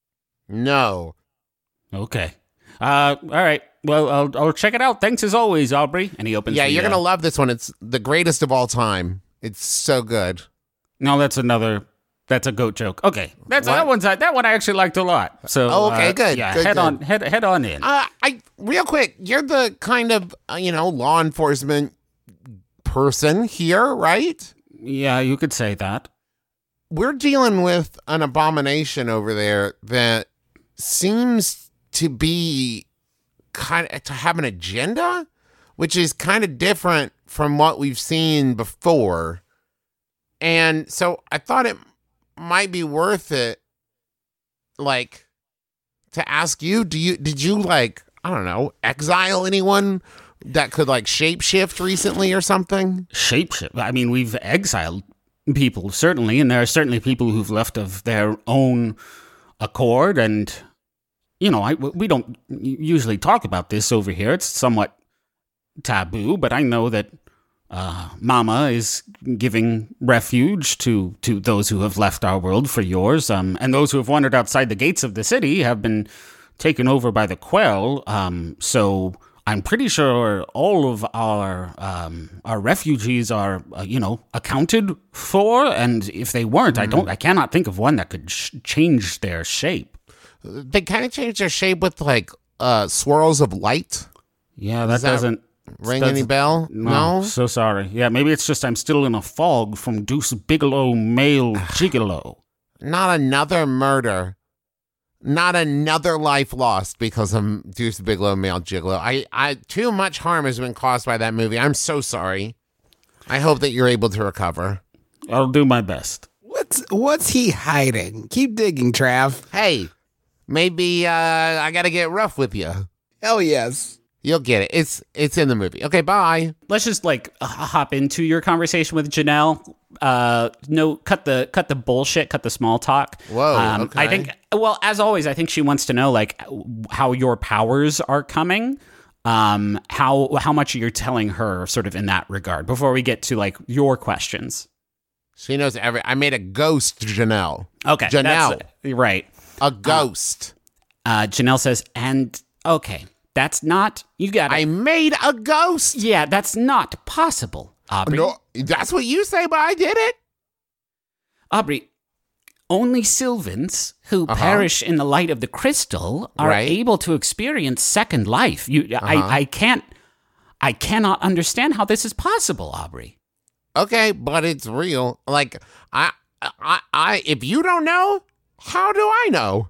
No. Okay. All right. Well, I'll check it out. Thanks as always, Aubrey. And he opens. Yeah, you're gonna love this one. It's the greatest of all time. It's so good. No, that's a goat joke. Okay, that one I actually liked a lot. So okay, good. Yeah, good, head on in. I real quick. You're the kind of law enforcement person here, right? Yeah, you could say that. We're dealing with an abomination over there that seems to be kind of to have an agenda, which is kind of different from what we've seen before. And so I thought it might be worth it, like, to ask you, did you like, I don't know, exile anyone that could like shapeshift recently or something? Shapeshift? I mean, we've exiled people, certainly, and there are certainly people who've left of their own accord, and we don't usually talk about this over here. It's somewhat taboo, but I know that Mama is giving refuge to those who have left our world for yours, and those who have wandered outside the gates of the city have been taken over by the Quell. So I'm pretty sure all of our refugees are, accounted for, and if they weren't, I cannot think of one that could change their shape. They kind of change their shape with like swirls of light. Yeah, that doesn't ring any bell? No? So sorry. Yeah, maybe it's just I'm still in a fog from Deuce Bigelow male gigolo. Not another murder. Not another life lost because of Deuce Bigelow male gigolo. I too much harm has been caused by that movie. I'm so sorry. I hope that you're able to recover. I'll do my best. What's he hiding? Keep digging, Trav. Hey, maybe I gotta get rough with you. Hell yes. You'll get it. It's in the movie. Okay, bye. Let's just hop into your conversation with Janelle. No, cut the bullshit, cut the small talk. Whoa. Okay. I think, well, as always, I think she wants to know like how your powers are coming. How much you're telling her sort of in that regard before we get to like your questions. She knows I made a ghost, Janelle. Okay. Janelle. Right. A ghost. Janelle says, and okay, that's not, you got it. I made a ghost. Yeah, that's not possible, Aubrey. No, that's what you say, but I did it. Aubrey, only Sylvans who perish in the light of the crystal are able to experience second life. I cannot understand how this is possible, Aubrey. Okay, but it's real. Like, I if you don't know, how do I know?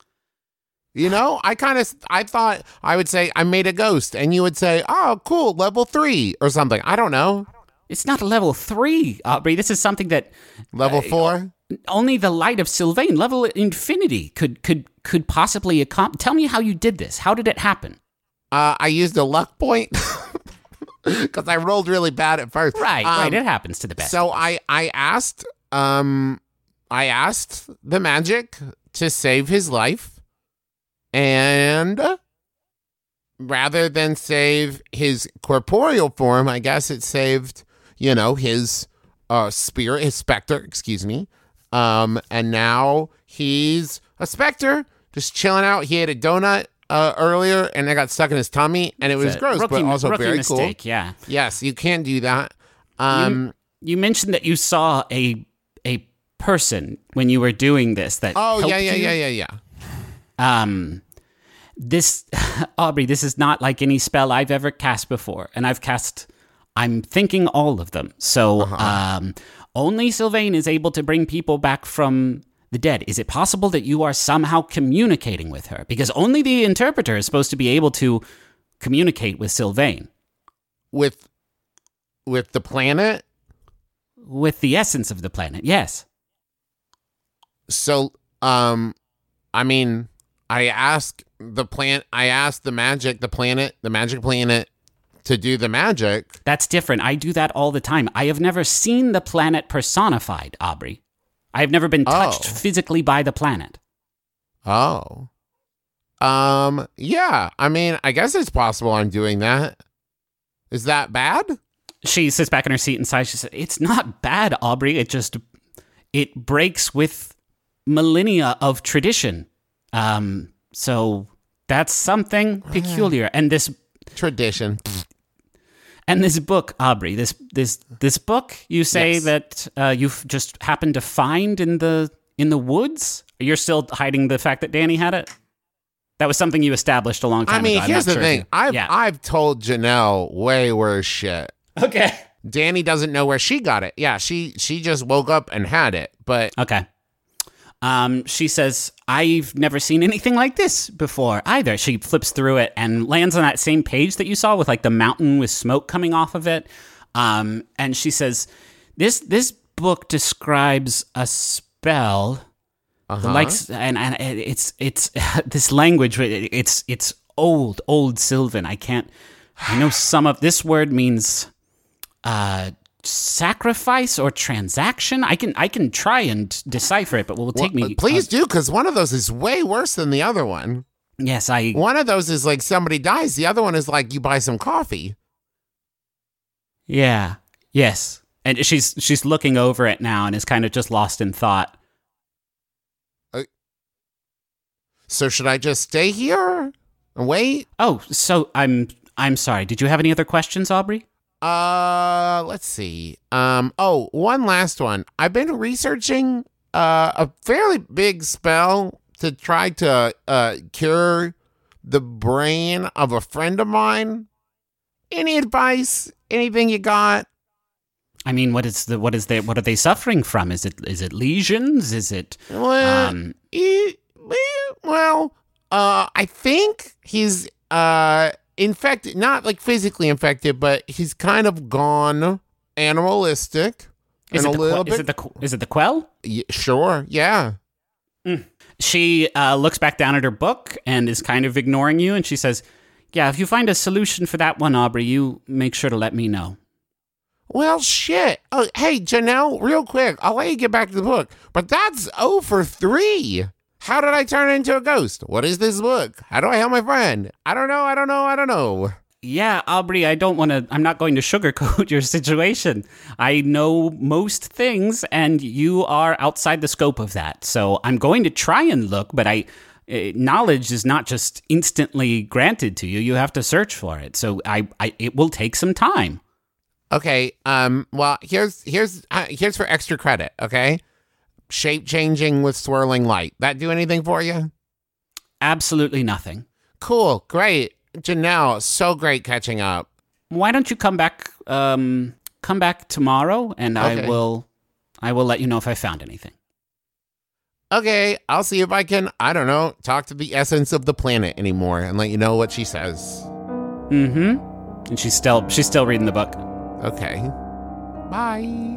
I thought I would say I made a ghost, and you would say, oh, cool, level 3 or something. I don't know. It's not level 3, Aubrey. This is something that level 4. Only the light of Sylvain, level infinity, could possibly tell me how you did this. How did it happen? I used a luck point. Because I rolled really bad at first. Right. It happens to the best. So I asked the magic to save his life, and rather than save his corporeal form, I guess it saved, his spirit, his specter. Excuse me. And now he's a specter, just chilling out. He ate a donut earlier, and it got stuck in his tummy, and it was gross, but also very mistake, cool. Yeah. Yes, you can't do that. You mentioned that you saw a person when you were doing this. Yeah. This, Aubrey, this is not like any spell I've ever cast before, and I'm thinking all of them. So, only Sylvain is able to bring people back from the dead. Is it possible that you are somehow communicating with her? Because only the interpreter is supposed to be able to communicate with Sylvain. With the planet? With the essence of the planet, yes. So, I asked the magic planet to do the magic. That's different. I do that all the time. I have never seen the planet personified, Aubrey. I have never been touched physically by the planet. Oh. Yeah. I mean, I guess it's possible I'm doing that. Is that bad? She sits back in her seat and sighs. She said, "It's not bad, Aubrey. It breaks with millennia of tradition. So that's something peculiar. And this Tradition. book, Aubrey, this book you say Yes. that you've just happened to find in the woods? You're still hiding the fact that Danny had it? That was something you established a long time I mean, ago. I'm here's not the sure if thing. you- I've told Janelle way worse shit. Okay. Danny doesn't know where she got it. Yeah, she just woke up and had it. But Okay. She says, "I've never seen anything like this before either." She flips through it and lands on that same page that you saw with like the mountain with smoke coming off of it. And she says, "This book describes a spell, like, and it's this language. It's old Sylvan. I know some of this word means sacrifice or transaction. I can try and decipher it, but it will take me. please do, because one of those is way worse than the other one. Yes, One of those is like somebody dies. The other one is like you buy some coffee. Yeah. Yes. And she's looking over it now and is kind of just lost in thought. So should I just stay here and wait? Oh, so I'm sorry. Did you have any other questions, Aubrey? Let's see. One last one. I've been researching a fairly big spell to try to cure the brain of a friend of mine. Any advice? Anything you got? I mean, what are they suffering from? Is it lesions? Is it I think he's infected, not like physically infected, but he's kind of gone animalistic is and it a little is bit. it the quell? Sure, yeah. She looks back down at her book and is kind of ignoring you, and she says, "Yeah, if you find a solution for that one, Aubrey, you make sure to let me know." Well, shit. Oh, hey, Janelle, real quick. I'll let you get back to the book, but that's 0 for 3. How did I turn into a ghost? What is this book? How do I help my friend? I don't know. Yeah, Aubrey, I'm not going to sugarcoat your situation. I know most things, and you are outside the scope of that. So I'm going to try and look, but knowledge is not just instantly granted to you. You have to search for it. So it will take some time. Okay. Well, here's for extra credit. Okay. Shape changing with swirling light. That do anything for you? Absolutely nothing. Cool. Great. Janelle, so great catching up. Why don't you come back tomorrow, and Okay. I will let you know if I found anything. Okay. I'll see if I can, I don't know, talk to the essence of the planet anymore and let you know what she says. Mm-hmm. And she's still reading the book. Okay. Bye.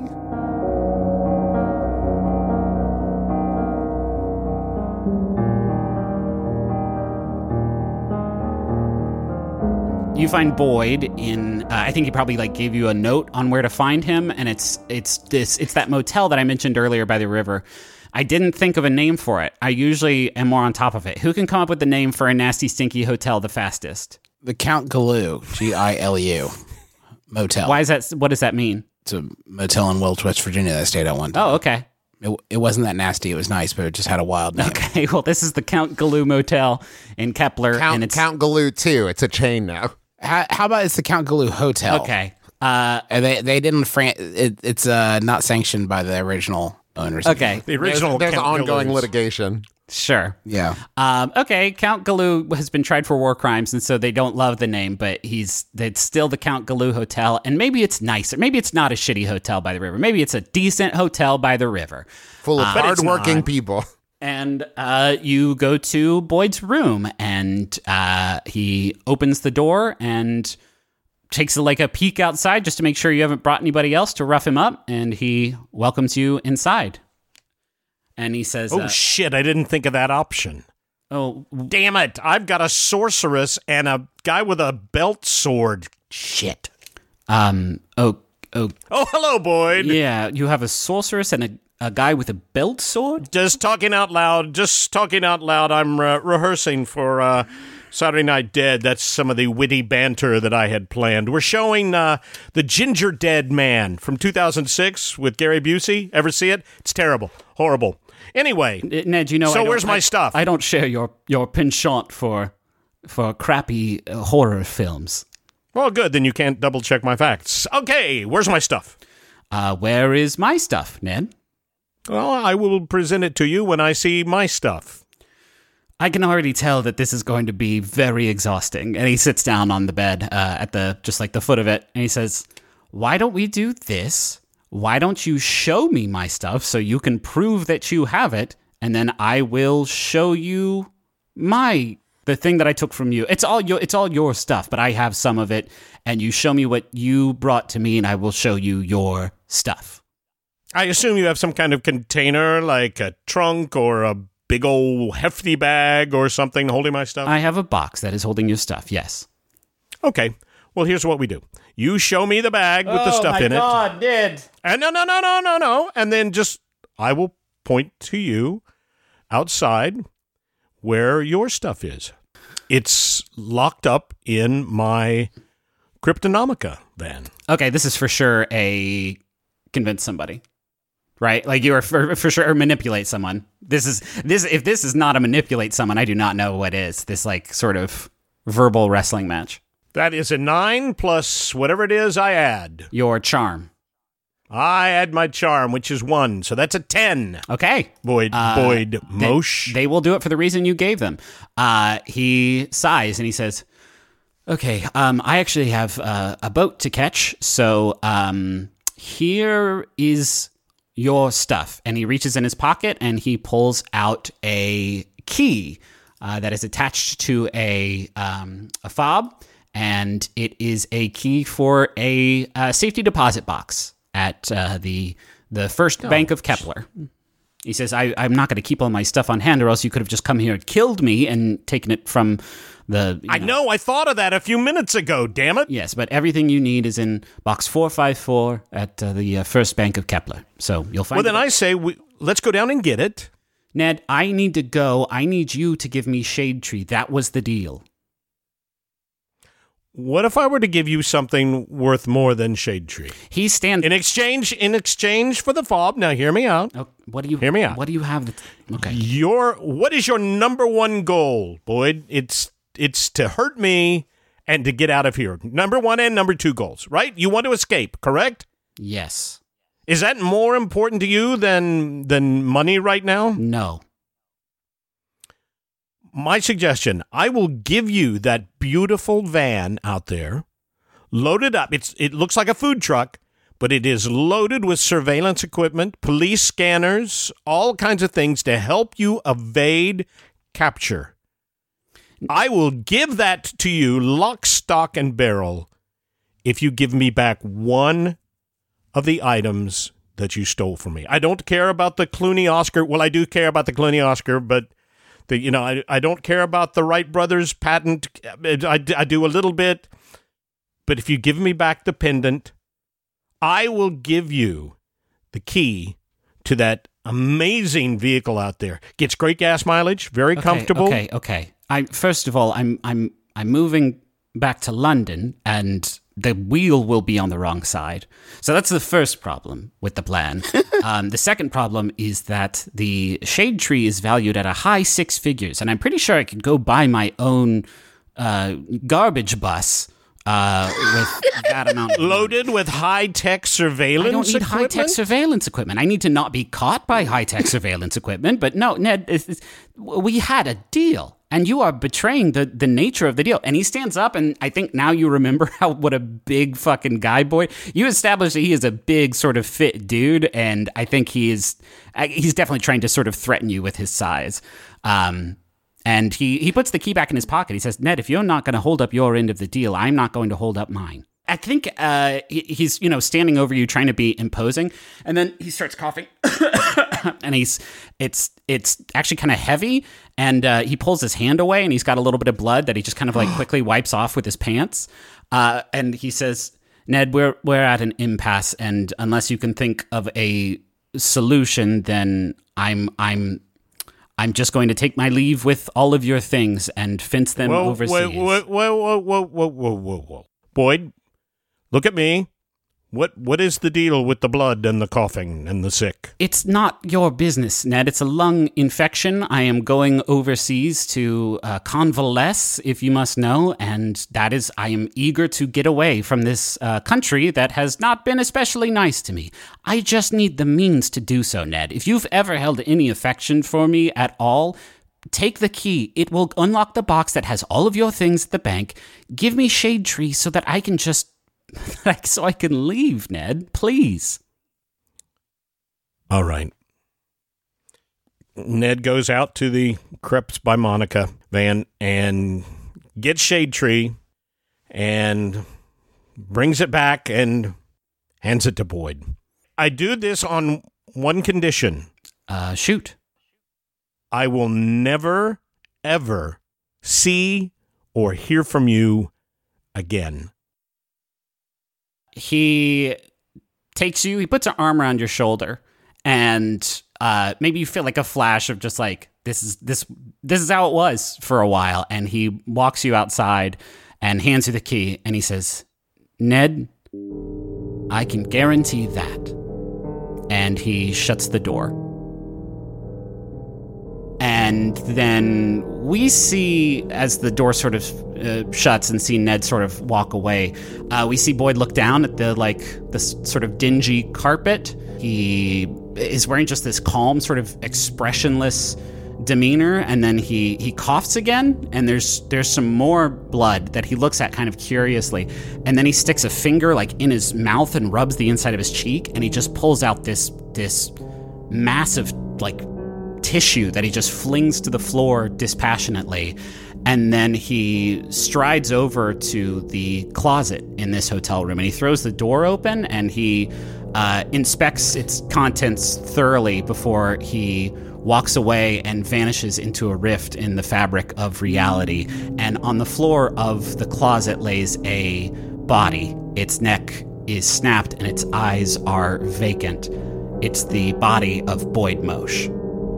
You find Boyd in. I think he probably gave you a note on where to find him, and it's that motel that I mentioned earlier by the river. I didn't think of a name for it. I usually am more on top of it. Who can come up with the name for a nasty, stinky hotel the fastest? The Count Galoo, Gilu, motel. Why is that? What does that mean? It's a motel in Welch, West Virginia that I stayed at one time. Oh, okay. It wasn't that nasty. It was nice, but it just had a wild name. Okay, well, this is the Count Galoo Motel in Kepler, and it's Count Galoo 2. It's a chain now. How about it's the Count Galoo Hotel? okay. And they didn't. It's not sanctioned by the original owners. Okay, The original There's Count ongoing Galoos. litigation. sure. Yeah. Okay, Count Galoo has been tried for war crimes, and so they don't love the name, but it's still the Count Galoo Hotel, and maybe it's nicer. Maybe it's not a shitty hotel by the river. Maybe it's a decent hotel by the river. Full of But it's hardworking not. people. And you go to Boyd's room, and he opens the door and takes a peek outside just to make sure you haven't brought anybody else to rough him up, and he welcomes you inside. And he says, Oh, shit, I didn't think of that option. "Oh, Damn it, I've got a sorceress and a guy with a belt sword. Shit. oh, Oh, hello, Boyd. yeah, you have a sorceress and a guy with a belt sword? Just talking out loud. I'm rehearsing for Saturday Night Dead. That's some of the witty banter that I had planned. We're showing The Ginger Dead Man from 2006 with Gary Busey. Ever see it? It's terrible. Horrible. Anyway. Ned, you know... So where's my stuff? I don't share your penchant for crappy horror films. Well, good. Then you can't double-check my facts. Okay, where's my stuff? Where is my stuff, Ned? Well, I will present it to you when I see my stuff. I can already tell that this is going to be very exhausting. And he sits down on the bed at the foot of it, and he says, "Why don't we do this? Why don't you show me my stuff so you can prove that you have it, and then I will show you the thing that I took from you. It's all your stuff, but I have some of it, and you show me what you brought to me, and I will show you your stuff." I assume you have some kind of container, like a trunk or a big old hefty bag or something holding my stuff? I have a box that is holding your stuff, yes. Okay. Well, here's what we do. You show me the bag with the stuff in it. Oh, my God, Ned. And no. And then I will point to you outside where your stuff is. It's locked up in my Cryptonomica van. Okay, this is for sure a convince somebody. Right? Like you are for sure, or manipulate someone. If this is not a manipulate someone, I do not know what is. This like sort of verbal wrestling match. That is a 9 plus whatever it is I add. Your charm. I add my charm, which is 1, so that's a 10. Okay. Boyd Mosh. They will do it for the reason you gave them. He sighs and he says, "Okay, I actually have a boat to catch, so here is your stuff." And he reaches in his pocket and he pulls out a key that is attached to a fob, and it is a key for a safety deposit box at the First Bank of Kepler. He says, I'm not going to keep all my stuff on hand, or else you could have just come here and killed me and taken it from the... I know, I thought of that a few minutes ago, damn it. Yes, but everything you need is in box 454 at the First Bank of Kepler. So you'll find it. Well, then I say, let's go down and get it. Ned, I need to go. I need you to give me Shade Tree. That was the deal. What if I were to give you something worth more than Shade Tree? He stands in exchange for the fob. Now, hear me out. Oh, what do you hear me out? What do you have? Okay. What is your number one goal, Boyd? It's to hurt me and to get out of here. Number 1 and number 2 goals, right? You want to escape, correct? Yes. Is that more important to you than money right now? No. My suggestion, I will give you that beautiful van out there, loaded up. It looks like a food truck, but it is loaded with surveillance equipment, police scanners, all kinds of things to help you evade capture. I will give that to you lock, stock, and barrel if you give me back one of the items that you stole from me. I don't care about the Clooney Oscar. Well, I do care about the Clooney Oscar, but I don't care about the Wright brothers patent. I do a little bit, but if you give me back the pendant, I will give you the key to that amazing vehicle out there. Gets great gas mileage, very comfortable. Okay. First of all, I'm moving back to London, and the wheel will be on the wrong side. So that's the first problem with the plan. The second problem is that the Shade Tree is valued at a high 6 figures, and I'm pretty sure I could go buy my own garbage bus with that amount of loaded money. with high-tech surveillance equipment? I don't need high-tech surveillance equipment. I need to not be caught by high-tech surveillance equipment. But no, Ned, we had a deal, and you are betraying the nature of the deal. And he stands up, and I think now you remember what a big fucking guy boy. You established that he is a big sort of fit dude, and I think he's definitely trying to sort of threaten you with his size. And he puts the key back in his pocket. He says, Ned, if you're not going to hold up your end of the deal, I'm not going to hold up mine. I think he's standing over you trying to be imposing, and then he starts coughing, and it's actually kind of heavy, and he pulls his hand away, and he's got a little bit of blood that he just kind of like quickly wipes off with his pants, and he says, Ned, we're at an impasse, and unless you can think of a solution, then I'm just going to take my leave with all of your things and fence them overseas. Whoa. Boyd, look at me. What is the deal with the blood and the coughing and the sick? It's not your business, Ned. It's a lung infection. I am going overseas to convalesce, if you must know, and that is, I am eager to get away from this country that has not been especially nice to me. I just need the means to do so, Ned. If you've ever held any affection for me at all, take the key. It will unlock the box that has all of your things at the bank. Give me Shade Tree so that I can just... so I can leave, Ned. Please. All right. Ned goes out to the Crepes by Monica van and gets Shade Tree and brings it back and hands it to Boyd. I do this on one condition. Shoot. I will never, ever see or hear from you again. He takes you, he puts an arm around your shoulder, and maybe you feel like a flash of just like, this is how it was for a while. And he walks you outside and hands you the key, and he says, Ned, I can guarantee that. And he shuts the door. And then we see, as the door sort of shuts and see Ned sort of walk away, we see Boyd look down at this sort of dingy carpet. He is wearing just this calm, sort of expressionless demeanor, and then he coughs again, and there's some more blood that he looks at kind of curiously, and then he sticks a finger like in his mouth and rubs the inside of his cheek, and he just pulls out this massive like tissue that he just flings to the floor dispassionately, and then he strides over to the closet in this hotel room, and he throws the door open, and he inspects its contents thoroughly before he walks away and vanishes into a rift in the fabric of reality. And on the floor of the closet lays a body. Its neck is snapped and its eyes are vacant. It's the body of Boyd Moshe.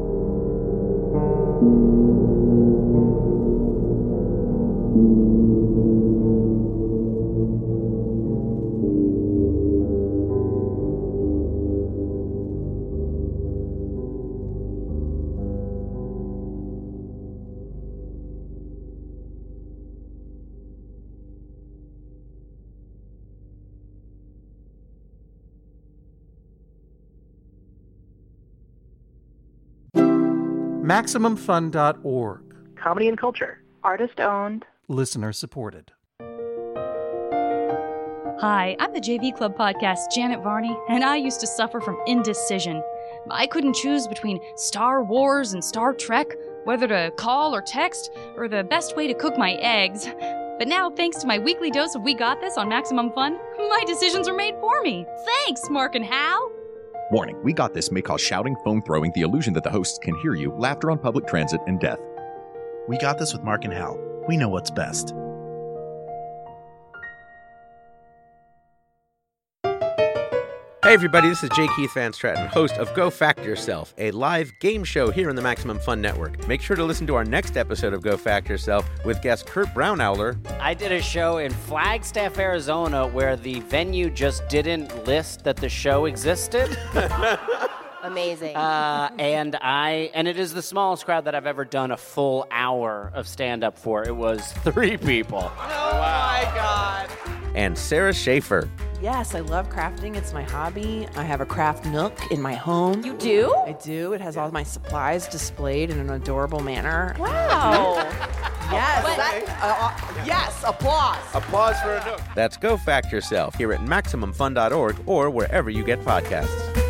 MaximumFun.org. Comedy and culture. Artist owned. Listener supported. Hi, I'm the JV Club podcast, Janet Varney, and I used to suffer from indecision. I couldn't choose between Star Wars and Star Trek, whether to call or text, or the best way to cook my eggs. But now, thanks to my weekly dose of We Got This on Maximum Fun, my decisions are made for me. Thanks, Mark and Hal! Warning, We Got This may cause shouting, phone throwing, the illusion that the hosts can hear you, laughter on public transit, and death. We Got This with Mark and Hal. We know what's best. Hey everybody, this is J. Keith Van Stratton, host of Go Fact Yourself, a live game show here on the Maximum Fun Network. Make sure to listen to our next episode of Go Fact Yourself with guest Kurt Brownowler. I did a show in Flagstaff, Arizona, where the venue just didn't list that the show existed. Amazing. And it is the smallest crowd that I've ever done a full hour of stand-up for. It was 3 people. Oh my God. And Sarah Schaefer. Yes, I love crafting. It's my hobby. I have a craft nook in my home. You do? I do. It has all my supplies displayed in an adorable manner. Wow. Yes. Yes, applause. Applause for a nook. That's Go Fact Yourself here at MaximumFun.org or wherever you get podcasts.